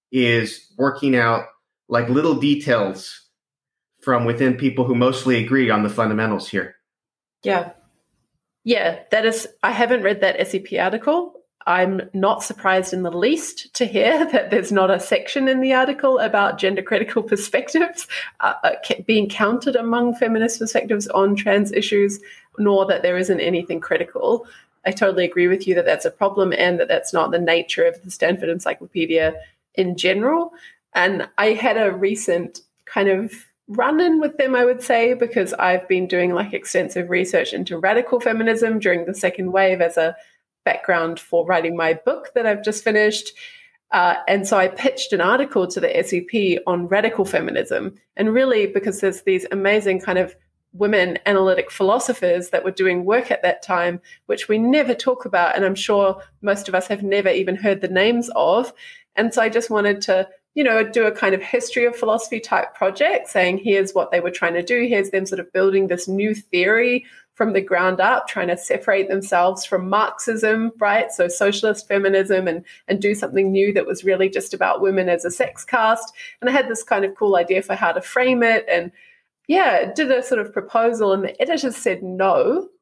is working out like little details from within people who mostly agree on the fundamentals here. Yeah. Yeah, that is, I haven't read that S E P article. I'm not surprised in the least to hear that there's not a section in the article about gender critical perspectives uh, being counted among feminist perspectives on trans issues, nor that there isn't anything critical. I totally agree with you that that's a problem, and that that's not the nature of the Stanford Encyclopedia in general. And I had a recent kind of run-in with them, I would say, because I've been doing like extensive research into radical feminism during the second wave as a background for writing my book that I've just finished. Uh, and so I pitched an article to the S E P on radical feminism. And really, because there's these amazing kind of women analytic philosophers that were doing work at that time, which we never talk about, and I'm sure most of us have never even heard the names of. And so I just wanted to, you know, do a kind of history of philosophy type project, saying here's what they were trying to do. Here's them sort of building this new theory from the ground up, trying to separate themselves from Marxism, right? So socialist feminism, and, and do something new that was really just about women as a sex caste. And I had this kind of cool idea for how to frame it. And yeah, did a sort of proposal, and the editor said no.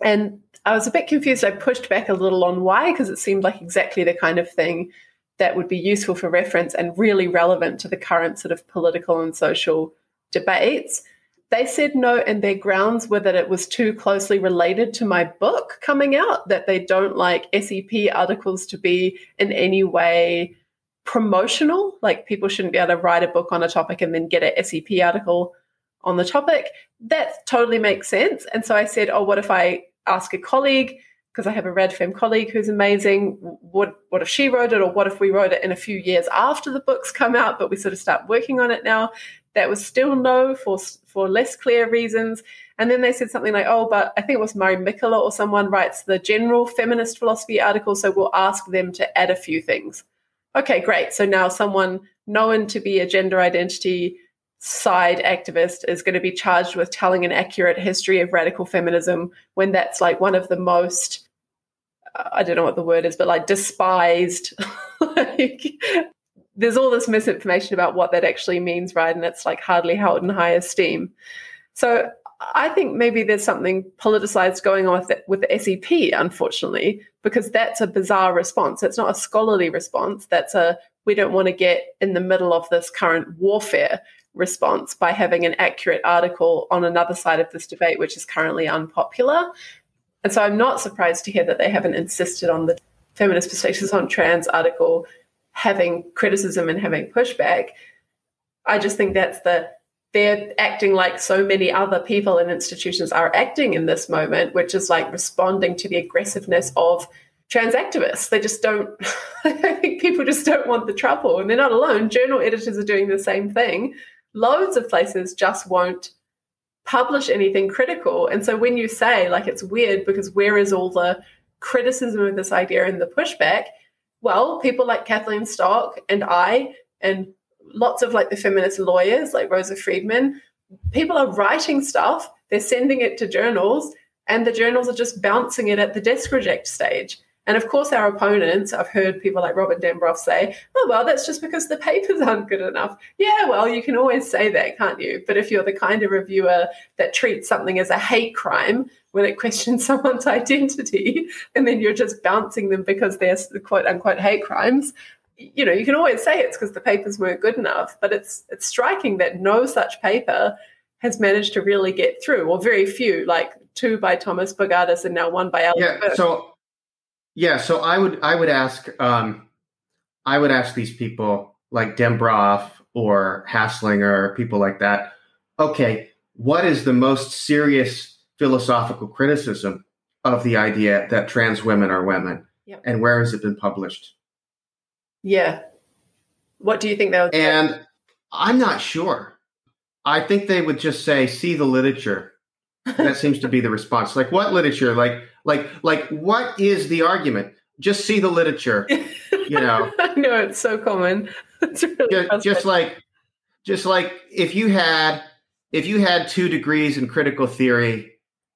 And I was a bit confused. I pushed back a little on why, because it seemed like exactly the kind of thing that would be useful for reference and really relevant to the current sort of political and social debates. They said no, and their grounds were that it was too closely related to my book coming out, that they don't like S E P articles to be in any way promotional. Like, people shouldn't be able to write a book on a topic and then get an S E P article on the topic. That totally makes sense. And so I said, oh, what if I ask a colleague, because I have a RadFem colleague who's amazing, what what if she wrote it, or what if we wrote it in a few years after the books come out, but we sort of start working on it now? That was still no for for less clear reasons. And then they said something like, oh, but I think it was Murray Mikkola or someone writes the general feminist philosophy article, so we'll ask them to add a few things. Okay, great. So now someone known to be a gender identity side activist is going to be charged with telling an accurate history of radical feminism, when that's like one of the most, I don't know what the word is, but like despised, like, there's all this misinformation about what that actually means, right? And it's like hardly held in high esteem. So I think maybe there's something politicized going on with the, with the S E P, unfortunately, because that's a bizarre response. It's not a scholarly response. That's a, we don't want to get in the middle of this current warfare response by having an accurate article on another side of this debate, which is currently unpopular. And so I'm not surprised to hear that they haven't insisted on the Feminist Perspectives on Trans article having criticism and having pushback. I just think that's the, they're acting like so many other people and institutions are acting in this moment, which is like responding to the aggressiveness of trans activists. They just don't, I think people just don't want the trouble. And they're not alone. Journal editors are doing the same thing. Loads of places just won't publish anything critical. And so when you say, like, it's weird because where is all the criticism of this idea and the pushback? Well, people like Kathleen Stock and I and lots of like the feminist lawyers like Rosa Friedman, people are writing stuff, they're sending it to journals, and the journals are just bouncing it at the desk reject stage. And of course, our opponents, I've heard people like Robert Dembroff say, oh, well, that's just because the papers aren't good enough. Yeah, well, you can always say that, can't you? But if you're the kind of reviewer that treats something as a hate crime when it questions someone's identity, and then you're just bouncing them because they're quote unquote hate crimes, you know, you can always say it's because the papers weren't good enough. But it's it's striking that no such paper has managed to really get through, or very few, like two by Thomas Bogatis and now one by Alex Yeah, Burke. so yeah, so I would I would ask um, I would ask these people like Dembroff or Hasslinger, people like that. Okay, what is the most serious philosophical criticism of the idea that trans women are women, Yep. and where has it been published? Yeah. What do you think they would say? And I'm not sure. I think they would just say, see the literature. That seems to be the response. Like, what literature? Like, like, like, what is the argument? Just see the literature. You know, I know, it's so common. It's really just, just like, just like if you had, if you had two degrees in critical theory,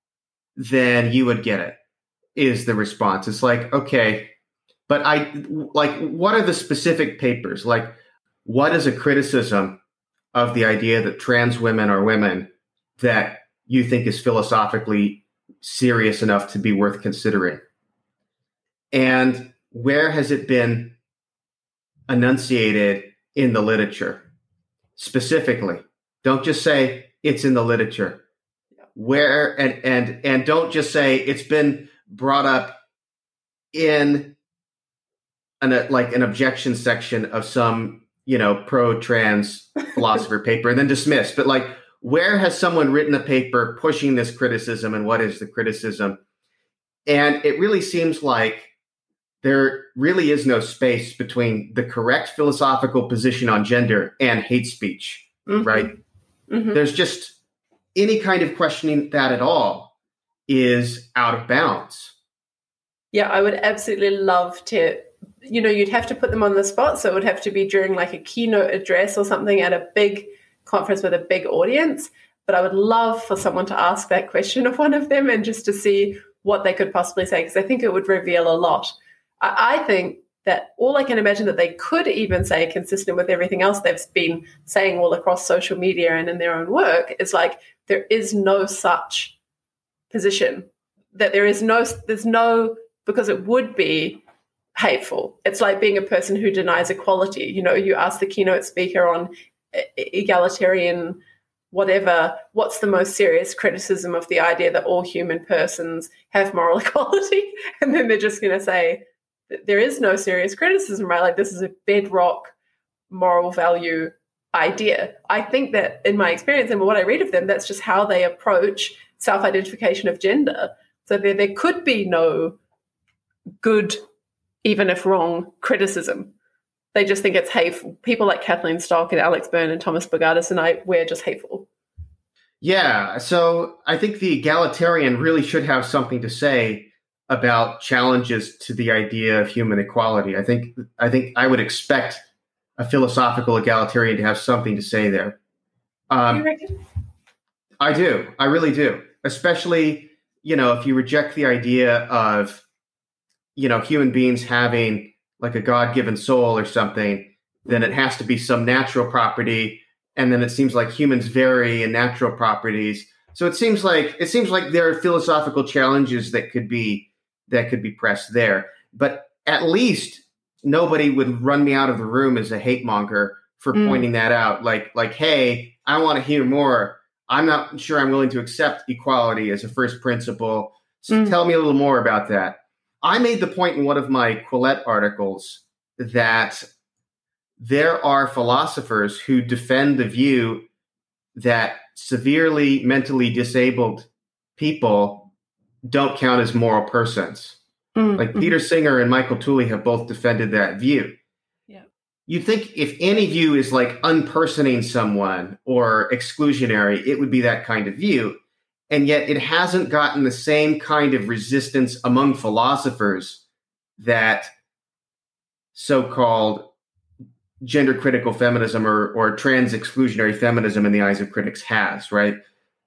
then you would get it. Is the response? It's like, okay, but I like, what are the specific papers? Like, what is a criticism of the idea that trans women are women that you think is philosophically serious enough to be worth considering? And where has it been enunciated in the literature specifically? Don't just say it's in the literature. Where and and and don't just say it's been brought up in an like an objection section of some, you know, pro-trans philosopher paper and then dismissed. But like, where has someone written a paper pushing this criticism, and what is the criticism? And it really seems like there really is no space between the correct philosophical position on gender and hate speech, mm-hmm. right? Mm-hmm. There's just any kind of questioning that at all is out of bounds. Yeah, I would absolutely love to, you know, you'd have to put them on the spot. So it would have to be during like a keynote address or something at a big conference with a big audience. But I would love for someone to ask that question of one of them and just to see what they could possibly say, because I think it would reveal a lot. I, I think that all I can imagine that they could even say, consistent with everything else they've been saying all across social media and in their own work, is like, there is no such position. that there is no, there's no, because it would be hateful. It's like being a person who denies equality. You know, you ask the keynote speaker on egalitarian whatever, what's the most serious criticism of the idea that all human persons have moral equality? And then they're just going to say, there is no serious criticism, right? Like, this is a bedrock moral value idea. I think that in my experience and what I read of them, that's just how they approach self-identification of gender. So there, there could be no good, even if wrong, criticism. They just think it's hateful. People like Kathleen Stock and Alex Byrne and Thomas Bogardus and I, we're just hateful. Yeah, so I think the egalitarian really should have something to say about challenges to the idea of human equality. I think I think I would expect a philosophical egalitarian to have something to say there. Um, you reckon? I do. I really do. Especially, you know, if you reject the idea of, you know, human beings having like a God-given soul or something, then it has to be some natural property. And then it seems like humans vary in natural properties. So it seems like it seems like there are philosophical challenges that could be that could be pressed there. But at least nobody would run me out of the room as a hate monger for mm. pointing that out. Like, like, hey, I want to hear more. I'm not sure I'm willing to accept equality as a first principle. So mm. tell me a little more about that. I made the point in one of my Quillette articles that there are philosophers who defend the view that severely mentally disabled people don't count as moral persons. Mm-hmm. Like Peter Singer and Michael Tooley have both defended that view. Yeah. You'd think if any view is like unpersoning someone or exclusionary, it would be that kind of view. And yet it hasn't gotten the same kind of resistance among philosophers that so-called gender critical feminism or, or trans exclusionary feminism in the eyes of critics has, right?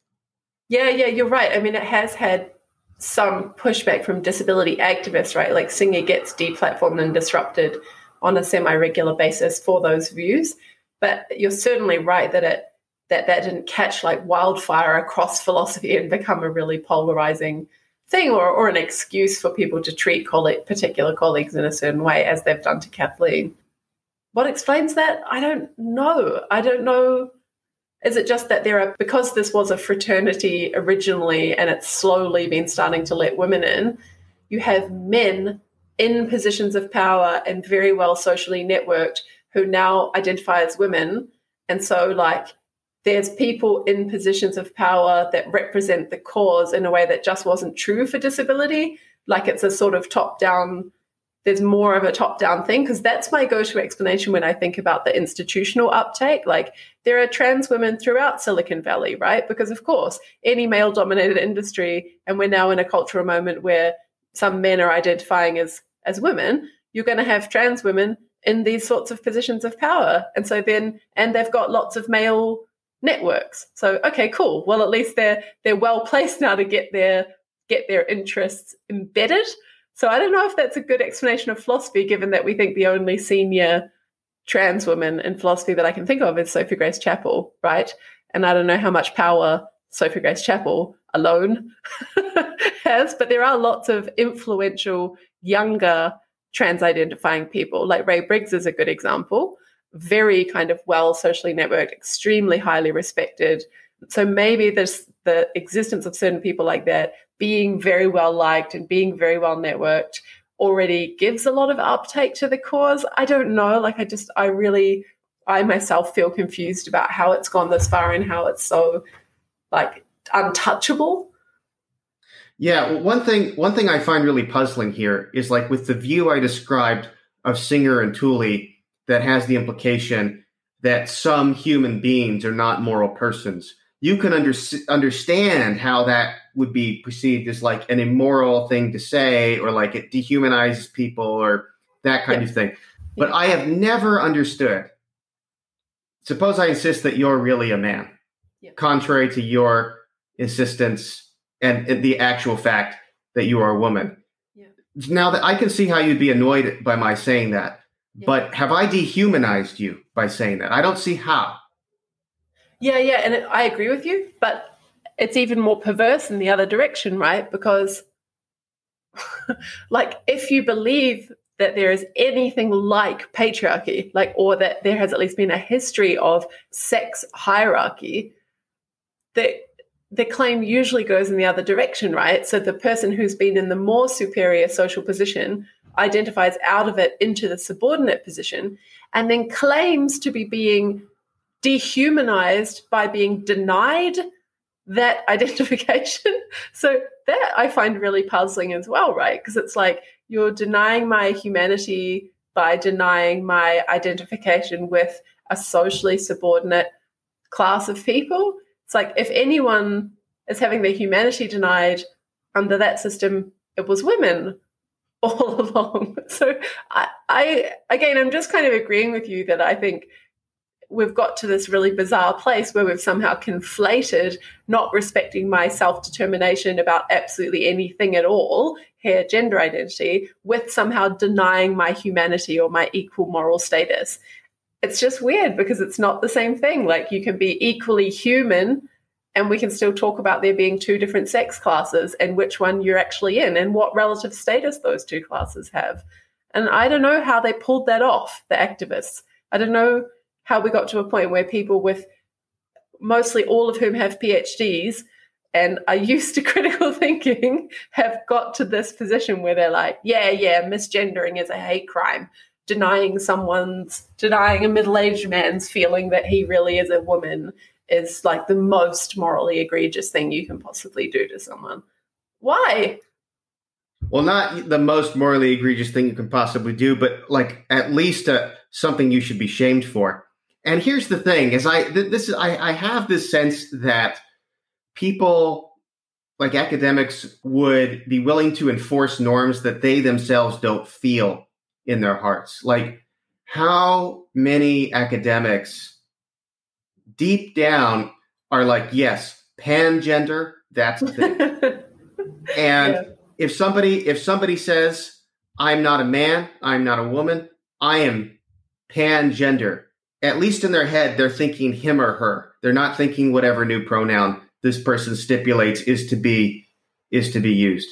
Yeah, yeah, you're right. I mean, it has had some pushback from disability activists, right? Like Singer gets deplatformed and disrupted on a semi-regular basis for those views. But you're certainly right that it that that didn't catch like wildfire across philosophy and become a really polarizing thing or, or an excuse for people to treat colleague, particular colleagues in a certain way, as they've done to Kathleen. What explains that? I don't know. I don't know. Is it just that there are, because this was a fraternity originally and it's slowly been starting to let women in, you have men in positions of power and very well socially networked who now identify as women. And so like there's people in positions of power that represent the cause in a way that just wasn't true for disability. Like it's a sort of top-down, there's more of a top-down thing, because that's my go-to explanation when I think about the institutional uptake. Like there are trans women throughout Silicon Valley, right? Because of course, any male-dominated industry, and we're now in a cultural moment where some men are identifying as, as women, you're going to have trans women in these sorts of positions of power. And so then, and they've got lots of male networks. So, okay, cool. Well, at least they're they're well placed now to get their get their interests embedded. So I don't know if that's a good explanation of philosophy, given that we think the only senior trans woman in philosophy that I can think of is Sophie Grace Chappell, right? And I don't know how much power Sophie Grace Chappell alone has, but there are lots of influential younger trans-identifying people. Like Ray Briggs is a good example. Very kind of well socially networked, extremely highly respected. So maybe there's the existence of certain people like that being very well liked and being very well networked already gives a lot of uptake to the cause. I don't know. Like I just, I really, I myself feel confused about how it's gone this far and how it's so like untouchable. Yeah, well, one thing, one thing I find really puzzling here is like with the view I described of Singer and Tooley, that has the implication that some human beings are not moral persons. You can under, understand how that would be perceived as like an immoral thing to say, or like it dehumanizes people or that kind yeah. of thing. But yeah. I have never understood. Suppose I insist that you're really a man, yeah. contrary to your insistence and, and the actual fact that you are a woman. Yeah. Now that I can see how you'd be annoyed by my saying that. Yeah. But have I dehumanized you by saying that? I don't see how. Yeah, yeah, and it, I agree with you, but it's even more perverse in the other direction, right? Because like, if you believe that there is anything like patriarchy, like, or that there has at least been a history of sex hierarchy, the the claim usually goes in the other direction, right? So the person who's been in the more superior social position identifies out of it into the subordinate position and then claims to be being dehumanized by being denied that identification. So that I find really puzzling as well, right? Because it's like, you're denying my humanity by denying my identification with a socially subordinate class of people. It's like, if anyone is having their humanity denied under that system, it was women all along. So I, I again, I'm just kind of agreeing with you that I think we've got to this really bizarre place where we've somehow conflated not respecting my self-determination about absolutely anything at all, here, gender identity, with somehow denying my humanity or my equal moral status. It's just weird because it's not the same thing. Like, you can be equally human and we can still talk about there being two different sex classes and which one you're actually in and what relative status those two classes have. And I don't know how they pulled that off, the activists. I don't know how we got to a point where people with mostly all of whom have PhDs and are used to critical thinking have got to this position where they're like, yeah, yeah, misgendering is a hate crime. Denying someone's, denying a middle-aged man's feeling that he really is a woman is like the most morally egregious thing you can possibly do to someone. Why? Well, not the most morally egregious thing you can possibly do, but like at least uh, something you should be shamed for. And here's the thing: is I th- this is I, I have this sense that people like academics would be willing to enforce norms that they themselves don't feel in their hearts. Like, how many academics deep down are like, yes, pangender, that's the thing. And yeah. if somebody if somebody says, I'm not a man, I'm not a woman, I am pangender, at least in their head, they're thinking him or her. They're not thinking whatever new pronoun this person stipulates is to be is to be used.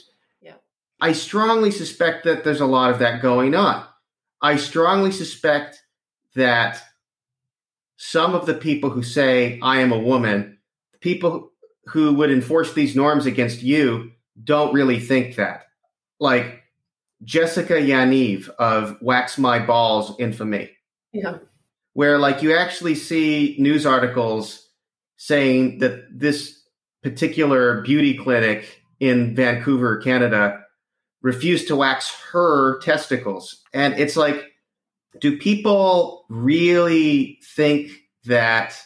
I strongly suspect that there's a lot of that going on. I strongly suspect that some of the people who say, I am a woman, people who would enforce these norms against you don't really think that. Like Jessica Yaniv of Wax My Balls infamy. Yeah. Where like you actually see news articles saying that this particular beauty clinic in Vancouver, Canada, refused to wax her testicles. And it's like, do people really think that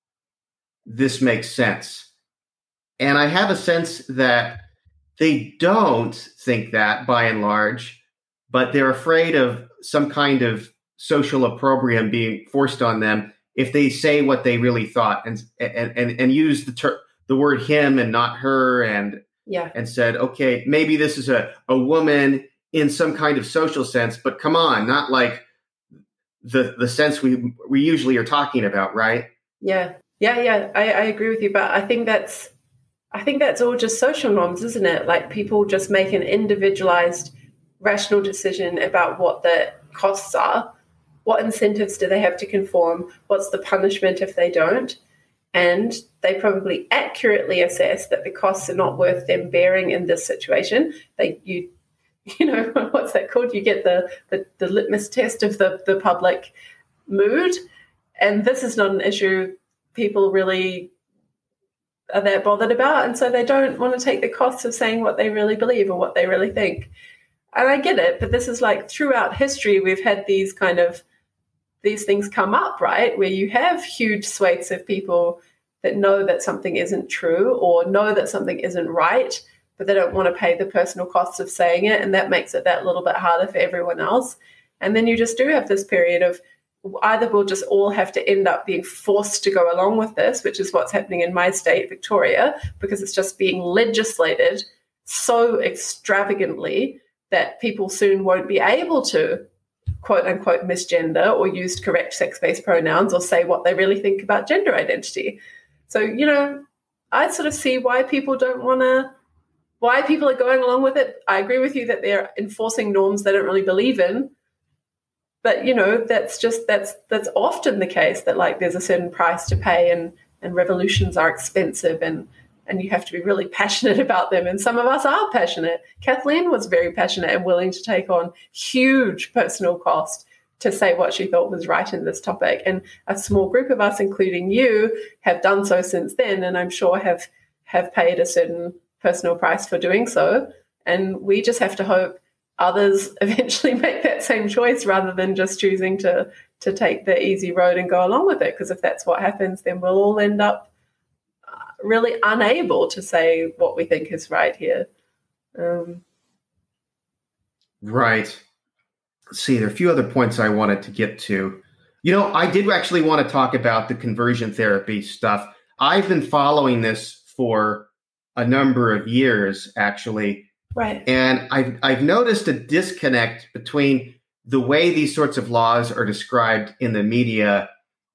this makes sense? And I have a sense that they don't think that by and large, but they're afraid of some kind of social opprobrium being forced on them if they say what they really thought and and and, and use the ter- the word him and not her and Yeah. and said, okay, maybe this is a, a woman in some kind of social sense, but come on, not like the the sense we we usually are talking about, right? Yeah, yeah, yeah. I, I agree with you, but I think that's I think that's all just social norms, isn't it? Like people just make an individualized, rational decision about what the costs are, what incentives do they have to conform, what's the punishment if they don't. And they probably accurately assess that the costs are not worth them bearing in this situation. They, you, you know, what's that called? You get the, the, the litmus test of the, the public mood. And this is not an issue people really are that bothered about. And so they don't want to take the costs of saying what they really believe or what they really think. And I get it, but this is like throughout history, we've had these kind of these things come up, right? Where you have huge swathes of people that know that something isn't true or know that something isn't right, but they don't want to pay the personal costs of saying it. And that makes it that little bit harder for everyone else. And then you just do have this period of either we'll just all have to end up being forced to go along with this, which is what's happening in my state, Victoria, because it's just being legislated so extravagantly that people soon won't be able to quote unquote misgender or use correct sex-based pronouns or say what they really think about gender identity. So, you know, I sort of see why people don't want to why people are going along with it. I agree with you that they're enforcing norms they don't really believe in. But, you know, that's just, that's that's often the case, that like there's a certain price to pay, and, and revolutions are expensive, and, and you have to be really passionate about them. And some of us are passionate. Kathleen was very passionate and willing to take on huge personal cost to say what she thought was right in this topic. And a small group of us, including you, have done so since then, and I'm sure have have paid a certain personal price for doing so. And we just have to hope others eventually make that same choice, rather than just choosing to to take the easy road and go along with it. Because if that's what happens, then we'll all end up really unable to say what we think is right here. Um, right. Let's see, there are a few other points I wanted to get to. You know, I did actually want to talk about the conversion therapy stuff. I've been following this for a number of years, actually. Right. And I've, I've noticed a disconnect between the way these sorts of laws are described in the media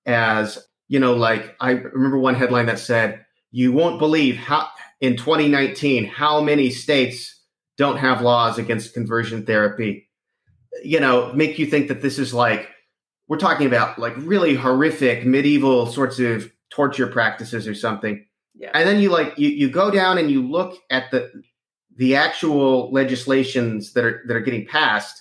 as, you know, like I remember one headline that said, you won't believe how in twenty nineteen, how many states don't have laws against conversion therapy, you know, make you think that this is like, we're talking about like really horrific medieval sorts of torture practices or something. Yeah. And then you like, you, you go down and you look at the, the actual legislations that are that are getting passed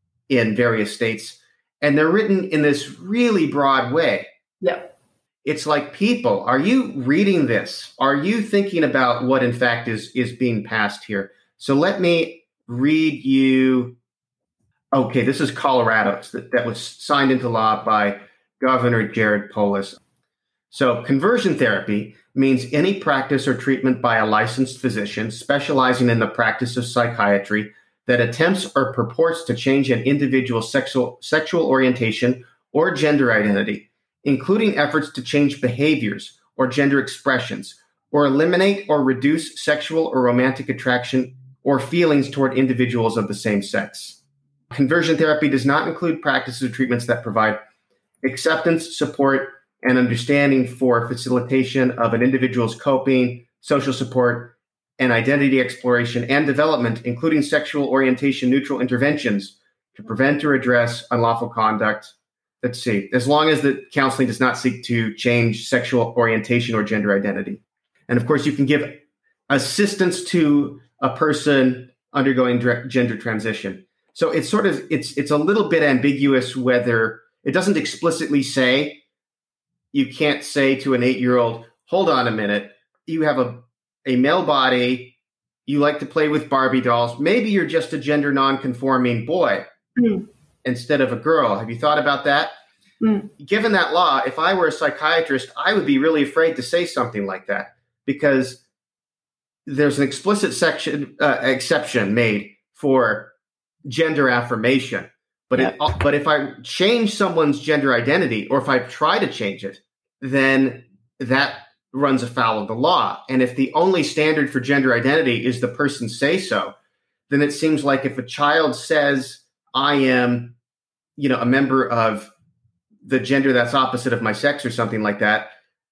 in various states, and they're written in this really broad way. Yeah. It's like, people, are you reading this? Are you thinking about what in fact is is being passed here? So let me read you. Okay, this is Colorado. That, that was signed into law by Governor Jared Polis. So conversion therapy means any practice or treatment by a licensed physician specializing in the practice of psychiatry that attempts or purports to change an individual's sexual, sexual orientation or gender identity, including efforts to change behaviors or gender expressions, or eliminate or reduce sexual or romantic attraction or feelings toward individuals of the same sex. Conversion therapy does not include practices or treatments that provide acceptance, support, and understanding for facilitation of an individual's coping, social support, and identity exploration and development, including sexual orientation neutral interventions to prevent or address unlawful conduct. Let's see, as long as the counseling does not seek to change sexual orientation or gender identity. And of course, you can give assistance to a person undergoing gender transition. So it's sort of, it's it's a little bit ambiguous whether, it doesn't explicitly say, you can't say to an eight-year-old, hold on a minute, you have a, a male body, you like to play with Barbie dolls, maybe you're just a gender non-conforming boy mm. instead of a girl. Have you thought about that? Mm. Given that law, if I were a psychiatrist, I would be really afraid to say something like that, because there's an explicit section uh, exception made for gender affirmation. But yeah. it, but if I change someone's gender identity, or if I try to change it, then that runs afoul of the law. And if the only standard for gender identity is the person say so, then it seems like if a child says, I am, you know, a member of the gender that's opposite of my sex or something like that,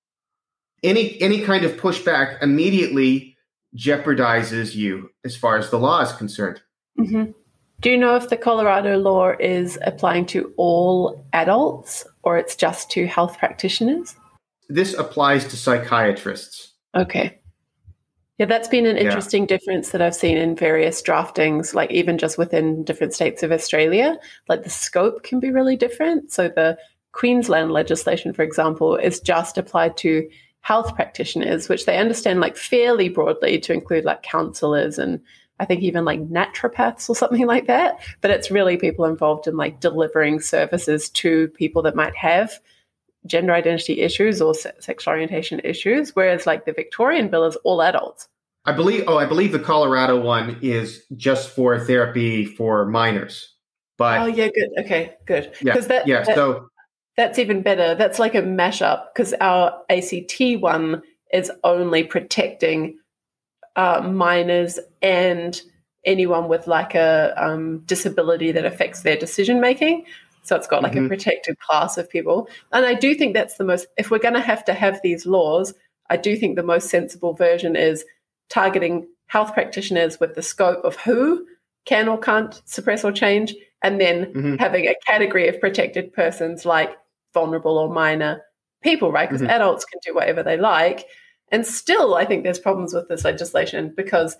any any kind of pushback immediately jeopardizes you as far as the law is concerned. Mm-hmm. Do you know if the Colorado law is applying to all adults, or it's just to health practitioners? This applies to psychiatrists. Okay. Yeah, that's been an interesting yeah. difference that I've seen in various draftings, like even just within different states of Australia. Like the scope can be really different. So the Queensland legislation, for example, is just applied to health practitioners, which they understand like fairly broadly to include like counselors and I think even like naturopaths or something like that. But it's really people involved in like delivering services to people that might have gender identity issues or se- sexual orientation issues, whereas like the Victorian bill is all adults. I believe, oh, I believe the Colorado one is just for therapy for minors. But oh yeah, good. Okay, good. Yeah, that, yeah. That, so that's even better. That's like a mashup, because our A C T one is only protecting uh, minors and anyone with like a um, disability that affects their decision making. So it's got like mm-hmm. a protected class of people. And I do think that's the most, if we're going to have to have these laws, I do think the most sensible version is targeting health practitioners with the scope of who can or can't suppress or change, and then mm-hmm. having a category of protected persons like vulnerable or minor people, right? Because mm-hmm. adults can do whatever they like. And still, I think there's problems with this legislation because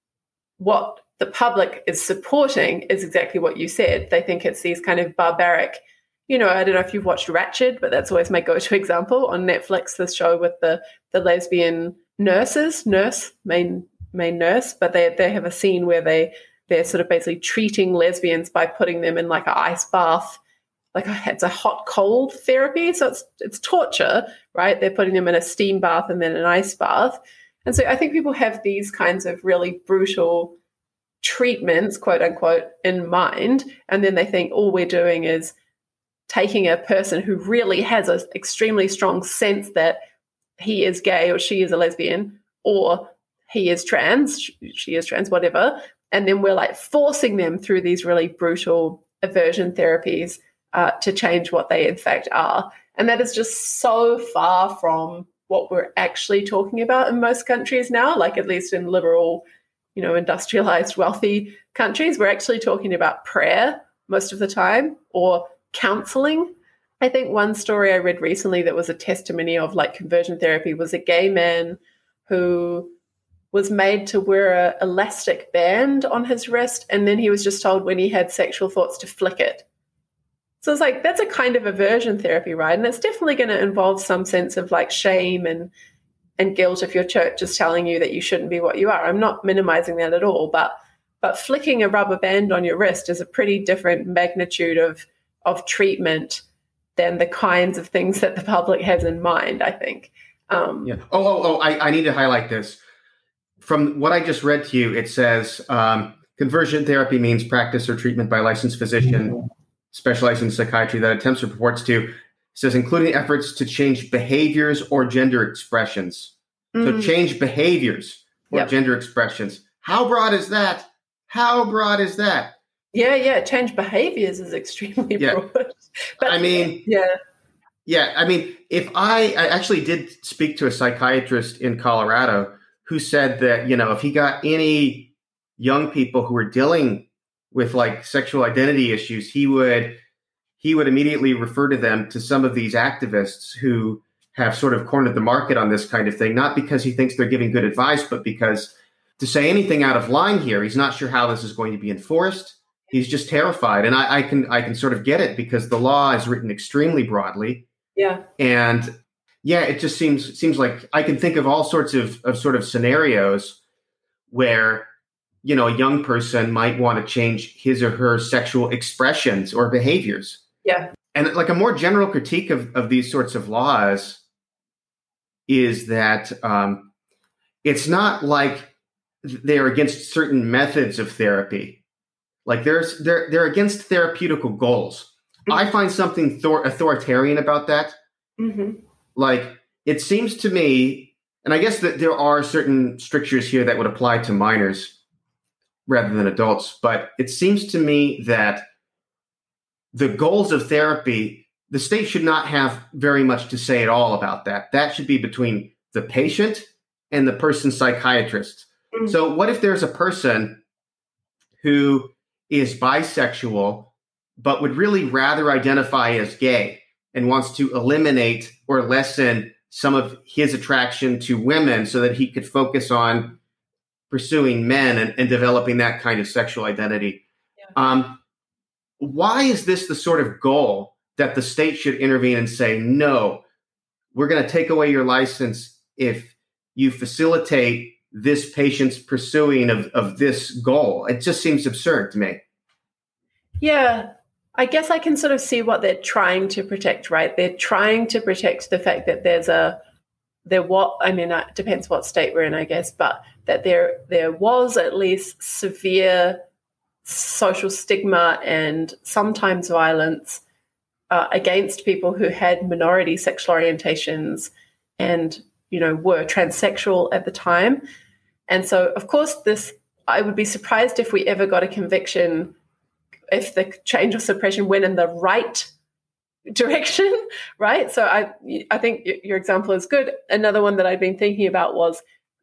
what the public is supporting is exactly what you said. They think it's these kind of barbaric, you know, I don't know if you've watched Ratched, but that's always my go-to example on Netflix, this show with the the lesbian nurses, nurse, main main nurse, but they they have a scene where they, they're sort of basically treating lesbians by putting them in like an ice bath, like a, it's a hot cold therapy. So it's it's torture, right? They're putting them in a steam bath and then an ice bath. And so I think people have these kinds of really brutal treatments, quote unquote, in mind. And then they think all we're doing is taking a person who really has an extremely strong sense that he is gay or she is a lesbian or he is trans, she is trans, whatever. And then we're like forcing them through these really brutal aversion therapies uh, to change what they in fact are. And that is just so far from what we're actually talking about in most countries now, like at least in liberal, you know, industrialized, wealthy countries. We're actually talking about prayer most of the time or counseling. I think one story I read recently that was a testimony of like conversion therapy was a gay man who was made to wear an elastic band on his wrist, and then he was just told when he had sexual thoughts to flick it. So it's like, that's a kind of aversion therapy, right? And it's definitely going to involve some sense of like shame and and guilt if your church is telling you that you shouldn't be what you are. I'm not minimizing that at all, but but flicking a rubber band on your wrist is a pretty different magnitude of of treatment than the kinds of things that the public has in mind, I think. Um, yeah. Oh, oh, oh, I, I need to highlight this. From what I just read to you, it says um, conversion therapy means practice or treatment by a licensed physician specializing in psychiatry that attempts or purports to, it says, including efforts to change behaviors or gender expressions. Mm. So change behaviors or yep. gender expressions. How broad is that? How broad is that? Yeah, yeah. Change behaviors is extremely yeah. broad. But I mean, yeah. Yeah. I mean, if I, I actually did speak to a psychiatrist in Colorado who said that, you know, if he got any young people who were dealing with like sexual identity issues, he would he would immediately refer to them to some of these activists who have sort of cornered the market on this kind of thing, not because he thinks they're giving good advice, but because to say anything out of line here, he's not sure how this is going to be enforced. He's just terrified. And I, I can I can sort of get it because the law is written extremely broadly. Yeah. And yeah, it just seems seems like I can think of all sorts of, of sort of scenarios where, you know, a young person might want to change his or her sexual expressions or behaviors. Yeah. And like a more general critique of, of these sorts of laws is that um, it's not like they're against certain methods of therapy. Like there's they're they're against therapeutical goals. Mm-hmm. I find something thor- authoritarian about that. Mm-hmm. Like it seems to me, and I guess that there are certain strictures here that would apply to minors rather than adults, but it seems to me that the goals of therapy, the state should not have very much to say at all about that. That should be between the patient and the person's psychiatrist. Mm-hmm. So what if there's a person who is bisexual, but would really rather identify as gay and wants to eliminate or lessen some of his attraction to women so that he could focus on pursuing men and, and developing that kind of sexual identity. Yeah. Um, why is this the sort of goal that the state should intervene and say, no, we're going to take away your license if you facilitate this patient's pursuing of, of this goal? It just seems absurd to me. Yeah, I guess I can sort of see what they're trying to protect, right? They're trying to protect the fact that there's a, there what, I mean, it depends what state we're in, I guess, but that there there was at least severe social stigma and sometimes violence uh, against people who had minority sexual orientations and, you know, were transsexual at the time. And so, of course, this, I would be surprised if we ever got a conviction if the change or suppression went in the right direction, right? So I I think your example is good. Another one that I've been thinking about was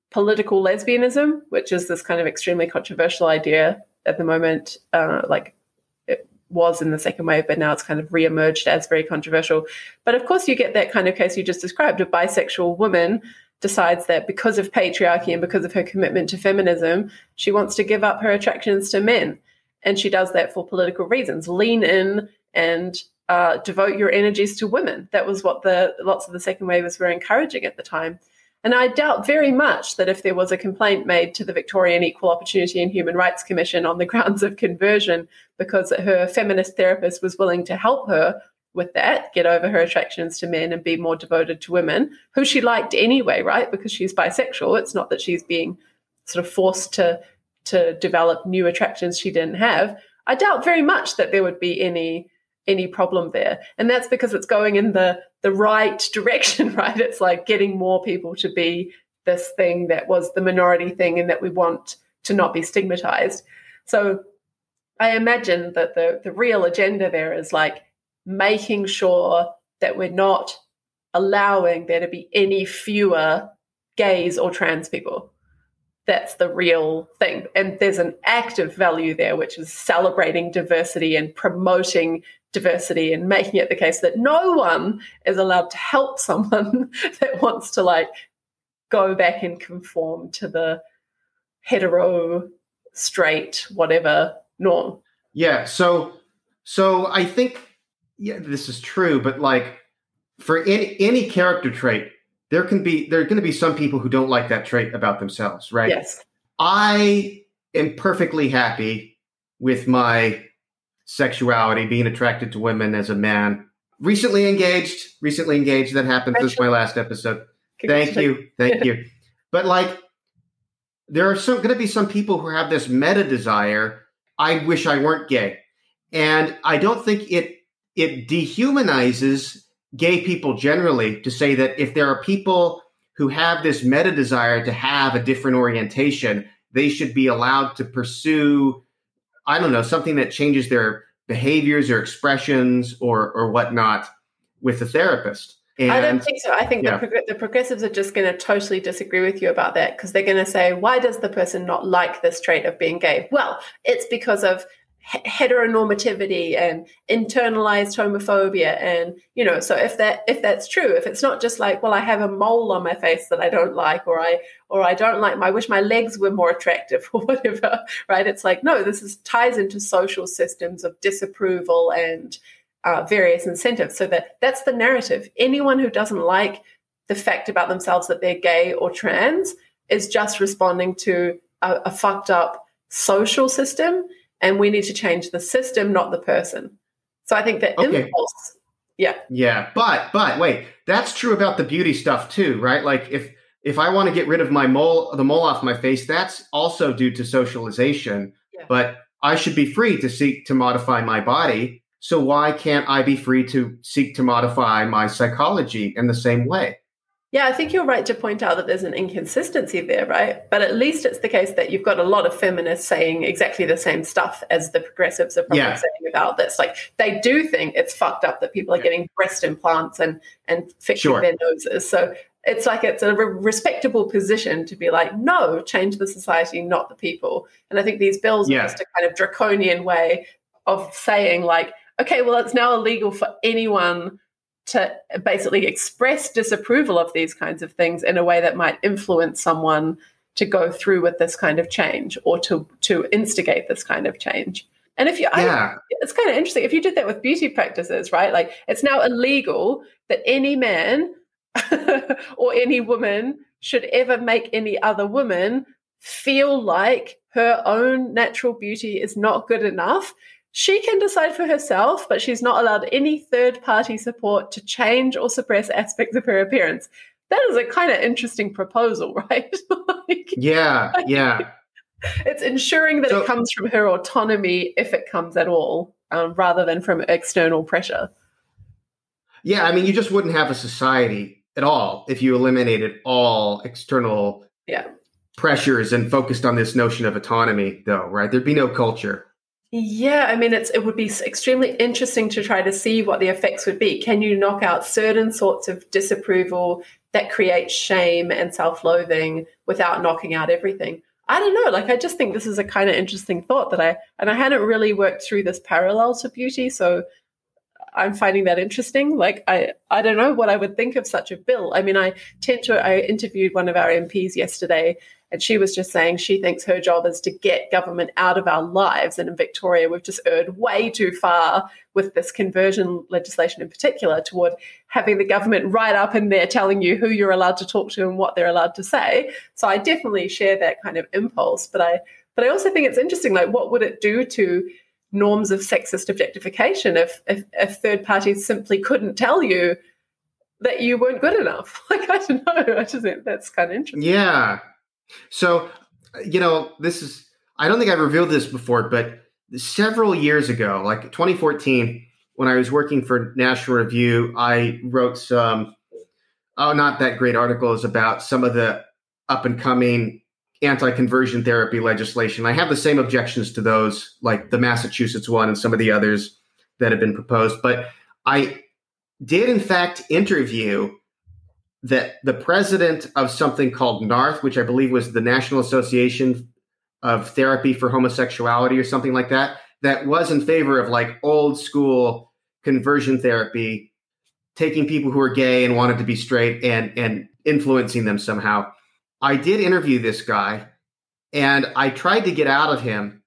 political lesbianism, which is this kind of extremely controversial idea at the moment, uh, like it was in the second wave, but now it's kind of reemerged as very controversial. But of course, you get that kind of case you just described. A bisexual woman decides that because of patriarchy and because of her commitment to feminism, she wants to give up her attractions to men. And she does that for political reasons. Lean in and uh, devote your energies to women. That was what the lots of the second wavers were encouraging at the time. And I doubt very much that if there was a complaint made to the Victorian Equal Opportunity and Human Rights Commission on the grounds of conversion because her feminist therapist was willing to help her with that, get over her attractions to men and be more devoted to women, who she liked anyway, right? Because she's bisexual. It's not that she's being sort of forced to, to develop new attractions she didn't have. I doubt very much that there would be any any problem there. And that's because it's going in the, the right direction, right? It's like getting more people to be this thing that was the minority thing and that we want to not be stigmatized. So I imagine that the, the real agenda there is like making sure that we're not allowing there to be any fewer gays or trans people. That's the real thing. And there's an active value there, which is celebrating diversity and promoting diversity and making it the case that no one is allowed to help someone that wants to like go back and conform to the hetero, straight, whatever norm. Yeah. So, so I think, yeah, this is true, but like for any, any character trait, there can be, there are going to be some people who don't like that trait about themselves, right? Yes. I am perfectly happy with my sexuality, being attracted to women as a man. Recently engaged, recently engaged. That happened since my last episode. Thank you. Thank you. But like, there are some going to be some people who have this meta desire. I wish I weren't gay. And I don't think it, it dehumanizes gay people generally to say that if there are people who have this meta desire to have a different orientation, they should be allowed to pursue, I don't know, something that changes their behaviors or expressions or or whatnot with a therapist. And, I don't think so. I think yeah. the, prog- the progressives are just going to totally disagree with you about that because they're going to say, why does the person not like this trait of being gay? Well, it's because of heteronormativity and internalized homophobia. And, you know, so if that if that's true, if it's not just like, well, I have a mole on my face that I don't like, or I or I don't like my I wish my legs were more attractive or whatever, right? It's like, no, this is ties into social systems of disapproval and uh, various incentives. So that that's the narrative. Anyone who doesn't like the fact about themselves that they're gay or trans is just responding to a, a fucked up social system. And we need to change the system, not the person. So I think that okay. impulse, yeah. Yeah, but but wait, that's true about the beauty stuff too, right? Like if if I want to get rid of my mole, the mole off my face, that's also due to socialization. Yeah. But I should be free to seek to modify my body. So why can't I be free to seek to modify my psychology in the same way? Yeah, I think you're right to point out that there's an inconsistency there, right? But at least it's the case that you've got a lot of feminists saying exactly the same stuff as the progressives are probably yeah. saying about this. Like they do think it's fucked up that people are getting breast implants and, and fixing sure. their noses. So it's like it's a respectable position to be like, no, change the society, not the people. And I think these bills yeah. are just a kind of draconian way of saying like, okay, well, it's now illegal for anyone to basically express disapproval of these kinds of things in a way that might influence someone to go through with this kind of change or to to instigate this kind of change. And if you, yeah. I, it's kind of interesting if you did that with beauty practices, right? Like it's now illegal that any man or any woman should ever make any other woman feel like her own natural beauty is not good enough. She can decide for herself, but she's not allowed any third-party support to change or suppress aspects of her appearance. That is a kind of interesting proposal, right? like, yeah, yeah. It's ensuring that so, it comes from her autonomy, if it comes at all, um, rather than from external pressure. Yeah, I mean, you just wouldn't have a society at all if you eliminated all external yeah. pressures and focused on this notion of autonomy, though, right? There'd be no culture. Yeah, I mean, it's it would be extremely interesting to try to see what the effects would be. Can you knock out certain sorts of disapproval that creates shame and self-loathing without knocking out everything. I don't know. Like, I just think this is a kind of interesting thought that I, and I hadn't really worked through this parallel to beauty. So I'm finding that interesting. Like, I, I don't know what I would think of such a bill. I mean, I tend to, I interviewed one of our M Ps yesterday, and she was just saying she thinks her job is to get government out of our lives. And in Victoria, we've just erred way too far with this conversion legislation in particular toward having the government right up in there telling you who you're allowed to talk to and what they're allowed to say. So I definitely share that kind of impulse. But I, but I also think it's interesting, like, what would it do to norms of sexist objectification if, if, if third parties simply couldn't tell you that you weren't good enough? Like, I don't know. I just think that's kind of interesting. Yeah. So, you know, this is, I don't think I've revealed this before, but several years ago, like twenty fourteen, when I was working for National Review, I wrote some, oh, not that great articles about some of the up and coming anti-conversion therapy legislation. I have the same objections to those, like the Massachusetts one and some of the others that have been proposed. But I did, in fact, interview that the president of something called NARTH, which I believe was the National Association of Therapy for Homosexuality or something like that, that was in favor of like old school conversion therapy, taking people who are gay and wanted to be straight and, and influencing them somehow. I did interview this guy, and I tried to get out of him,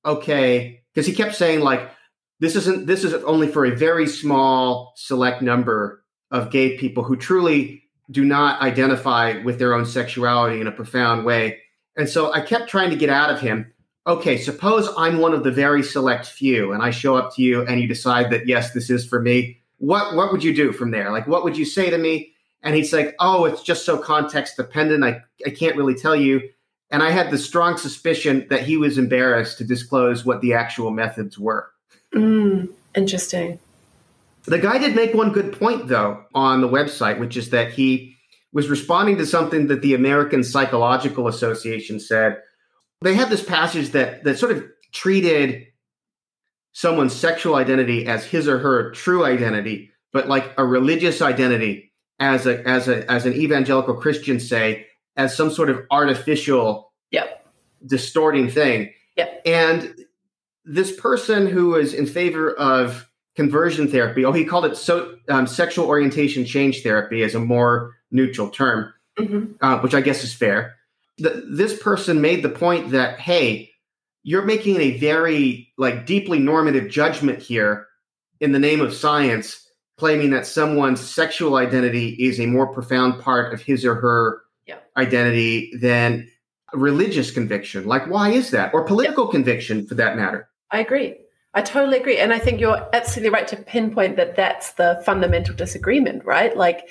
okay, because he kept saying like, this isn't, this is only for a very small select number of gay people who truly do not identify with their own sexuality in a profound way. And so I kept trying to get out of him. Okay, suppose I'm one of the very select few and I show up to you and you decide that, yes, this is for me. What what would you do from there? Like, what would you say to me? And he's like, oh, it's just so context dependent. I, I can't really tell you. And I had the strong suspicion that he was embarrassed to disclose what the actual methods were. Mm, interesting. The guy did make one good point, though, on the website, which is that he was responding to something that the American Psychological Association said. They have this passage that that sort of treated someone's sexual identity as his or her true identity, but like a religious identity as a as a as an evangelical Christian say, as some sort of artificial, yep. distorting thing. Yep. And this person who was in favor of conversion therapy, oh, he called it so um, sexual orientation change therapy as a more neutral term, mm-hmm. uh, which I guess is fair. The, this person made the point that, hey, you're making a very like deeply normative judgment here in the name of science, claiming that someone's sexual identity is a more profound part of his or her yeah. identity than religious conviction. Like, why is that? Or political yeah. conviction, for that matter. I agree. I totally agree. And I think you're absolutely right to pinpoint that that's the fundamental disagreement, right? Like,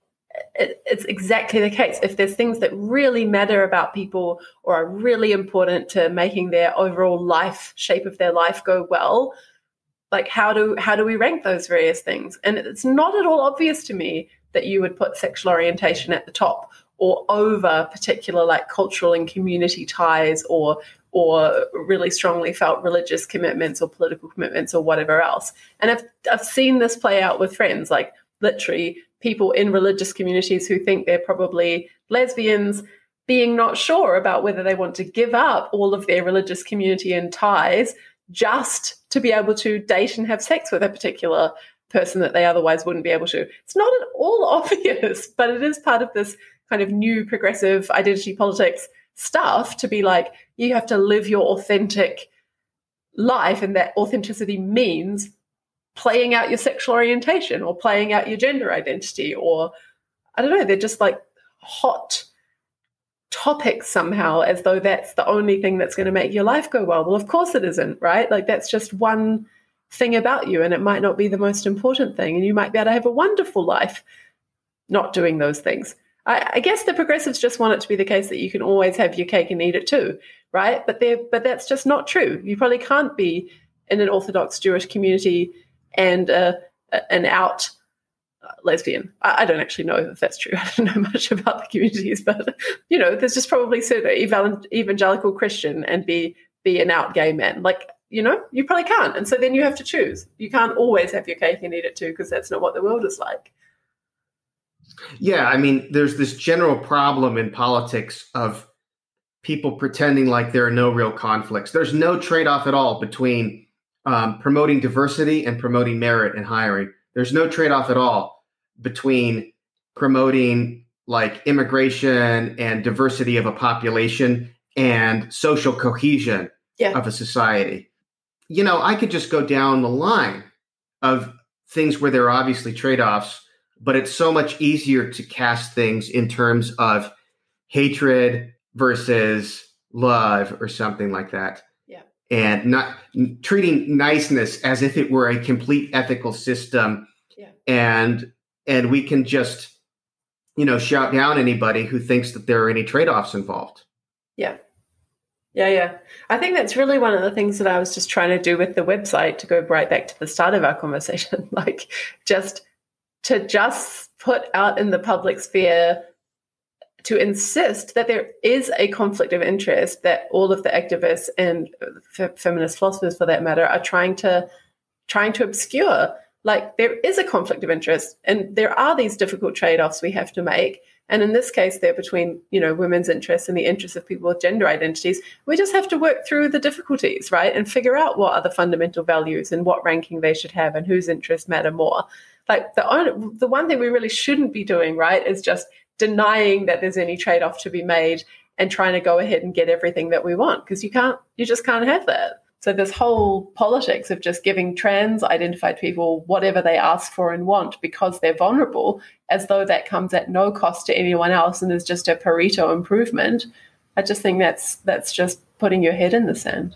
it, it's exactly the case. If there's things that really matter about people or are really important to making their overall life, shape of their life go well, like how do how do we rank those various things? And it's not at all obvious to me that you would put sexual orientation at the top or over particular like cultural and community ties or or really strongly felt religious commitments or political commitments or whatever else. And I've, I've seen this play out with friends, like literally people in religious communities who think they're probably lesbians being not sure about whether they want to give up all of their religious community and ties just to be able to date and have sex with a particular person that they otherwise wouldn't be able to. It's not at all obvious, but it is part of this kind of new progressive identity politics stuff to be like, you have to live your authentic life, and that authenticity means playing out your sexual orientation or playing out your gender identity, or I don't know, they're just like hot topics somehow, as though that's the only thing that's going to make your life go well. Well, of course it isn't, right? Like that's just one thing about you, and it might not be the most important thing, and you might be able to have a wonderful life not doing those things. I, I guess the progressives just want it to be the case that you can always have your cake and eat it too, right? But they're but that's just not true. You probably can't be in an Orthodox Jewish community and uh, an out uh, lesbian. I, I don't actually know if that's true. I don't know much about the communities, but you know, there's just probably certain evangelical Christian and be be an out gay man. Like, you know, you probably can't, and so then you have to choose. You can't always have your cake and eat it too, because that's not what the world is like. Yeah, I mean, there's this general problem in politics of people pretending like there are no real conflicts. There's no trade-off at all between um, promoting diversity and promoting merit in hiring. There's no trade-off at all between promoting like immigration and diversity of a population and social cohesion yeah. of a society. You know, I could just go down the line of things where there are obviously trade-offs, but it's so much easier to cast things in terms of hatred versus love or something like that. Yeah. And not treating niceness as if it were a complete ethical system. Yeah. And and we can just, you know, shout down anybody who thinks that there are any trade-offs involved. Yeah. Yeah, yeah. I think that's really one of the things that I was just trying to do with the website, to go right back to the start of our conversation, like just to just put out in the public sphere, to insist that there is a conflict of interest that all of the activists and f- feminist philosophers, for that matter, are trying to trying to obscure. Like, there is a conflict of interest, and there are these difficult trade-offs we have to make. And in this case, they're between, you know, women's interests and the interests of people with gender identities. We just have to work through the difficulties, right, and figure out what are the fundamental values and what ranking they should have and whose interests matter more. Like, the only, the one thing we really shouldn't be doing, right, is just denying that there's any trade-off to be made and trying to go ahead and get everything that we want, because you can't, you just can't have that. So this whole politics of just giving trans identified people whatever they ask for and want because they're vulnerable, as though that comes at no cost to anyone else and is just a Pareto improvement, I just think that's that's just putting your head in the sand.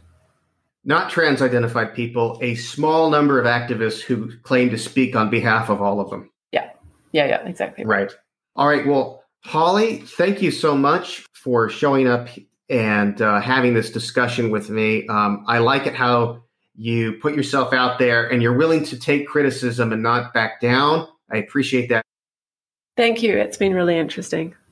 Not trans identified people, a small number of activists who claim to speak on behalf of all of them. Yeah, yeah, yeah, exactly. Right. All right. Well, Holly, thank you so much for showing up and uh, having this discussion with me. Um, I like it how you put yourself out there and you're willing to take criticism and not back down. I appreciate that. Thank you. It's been really interesting.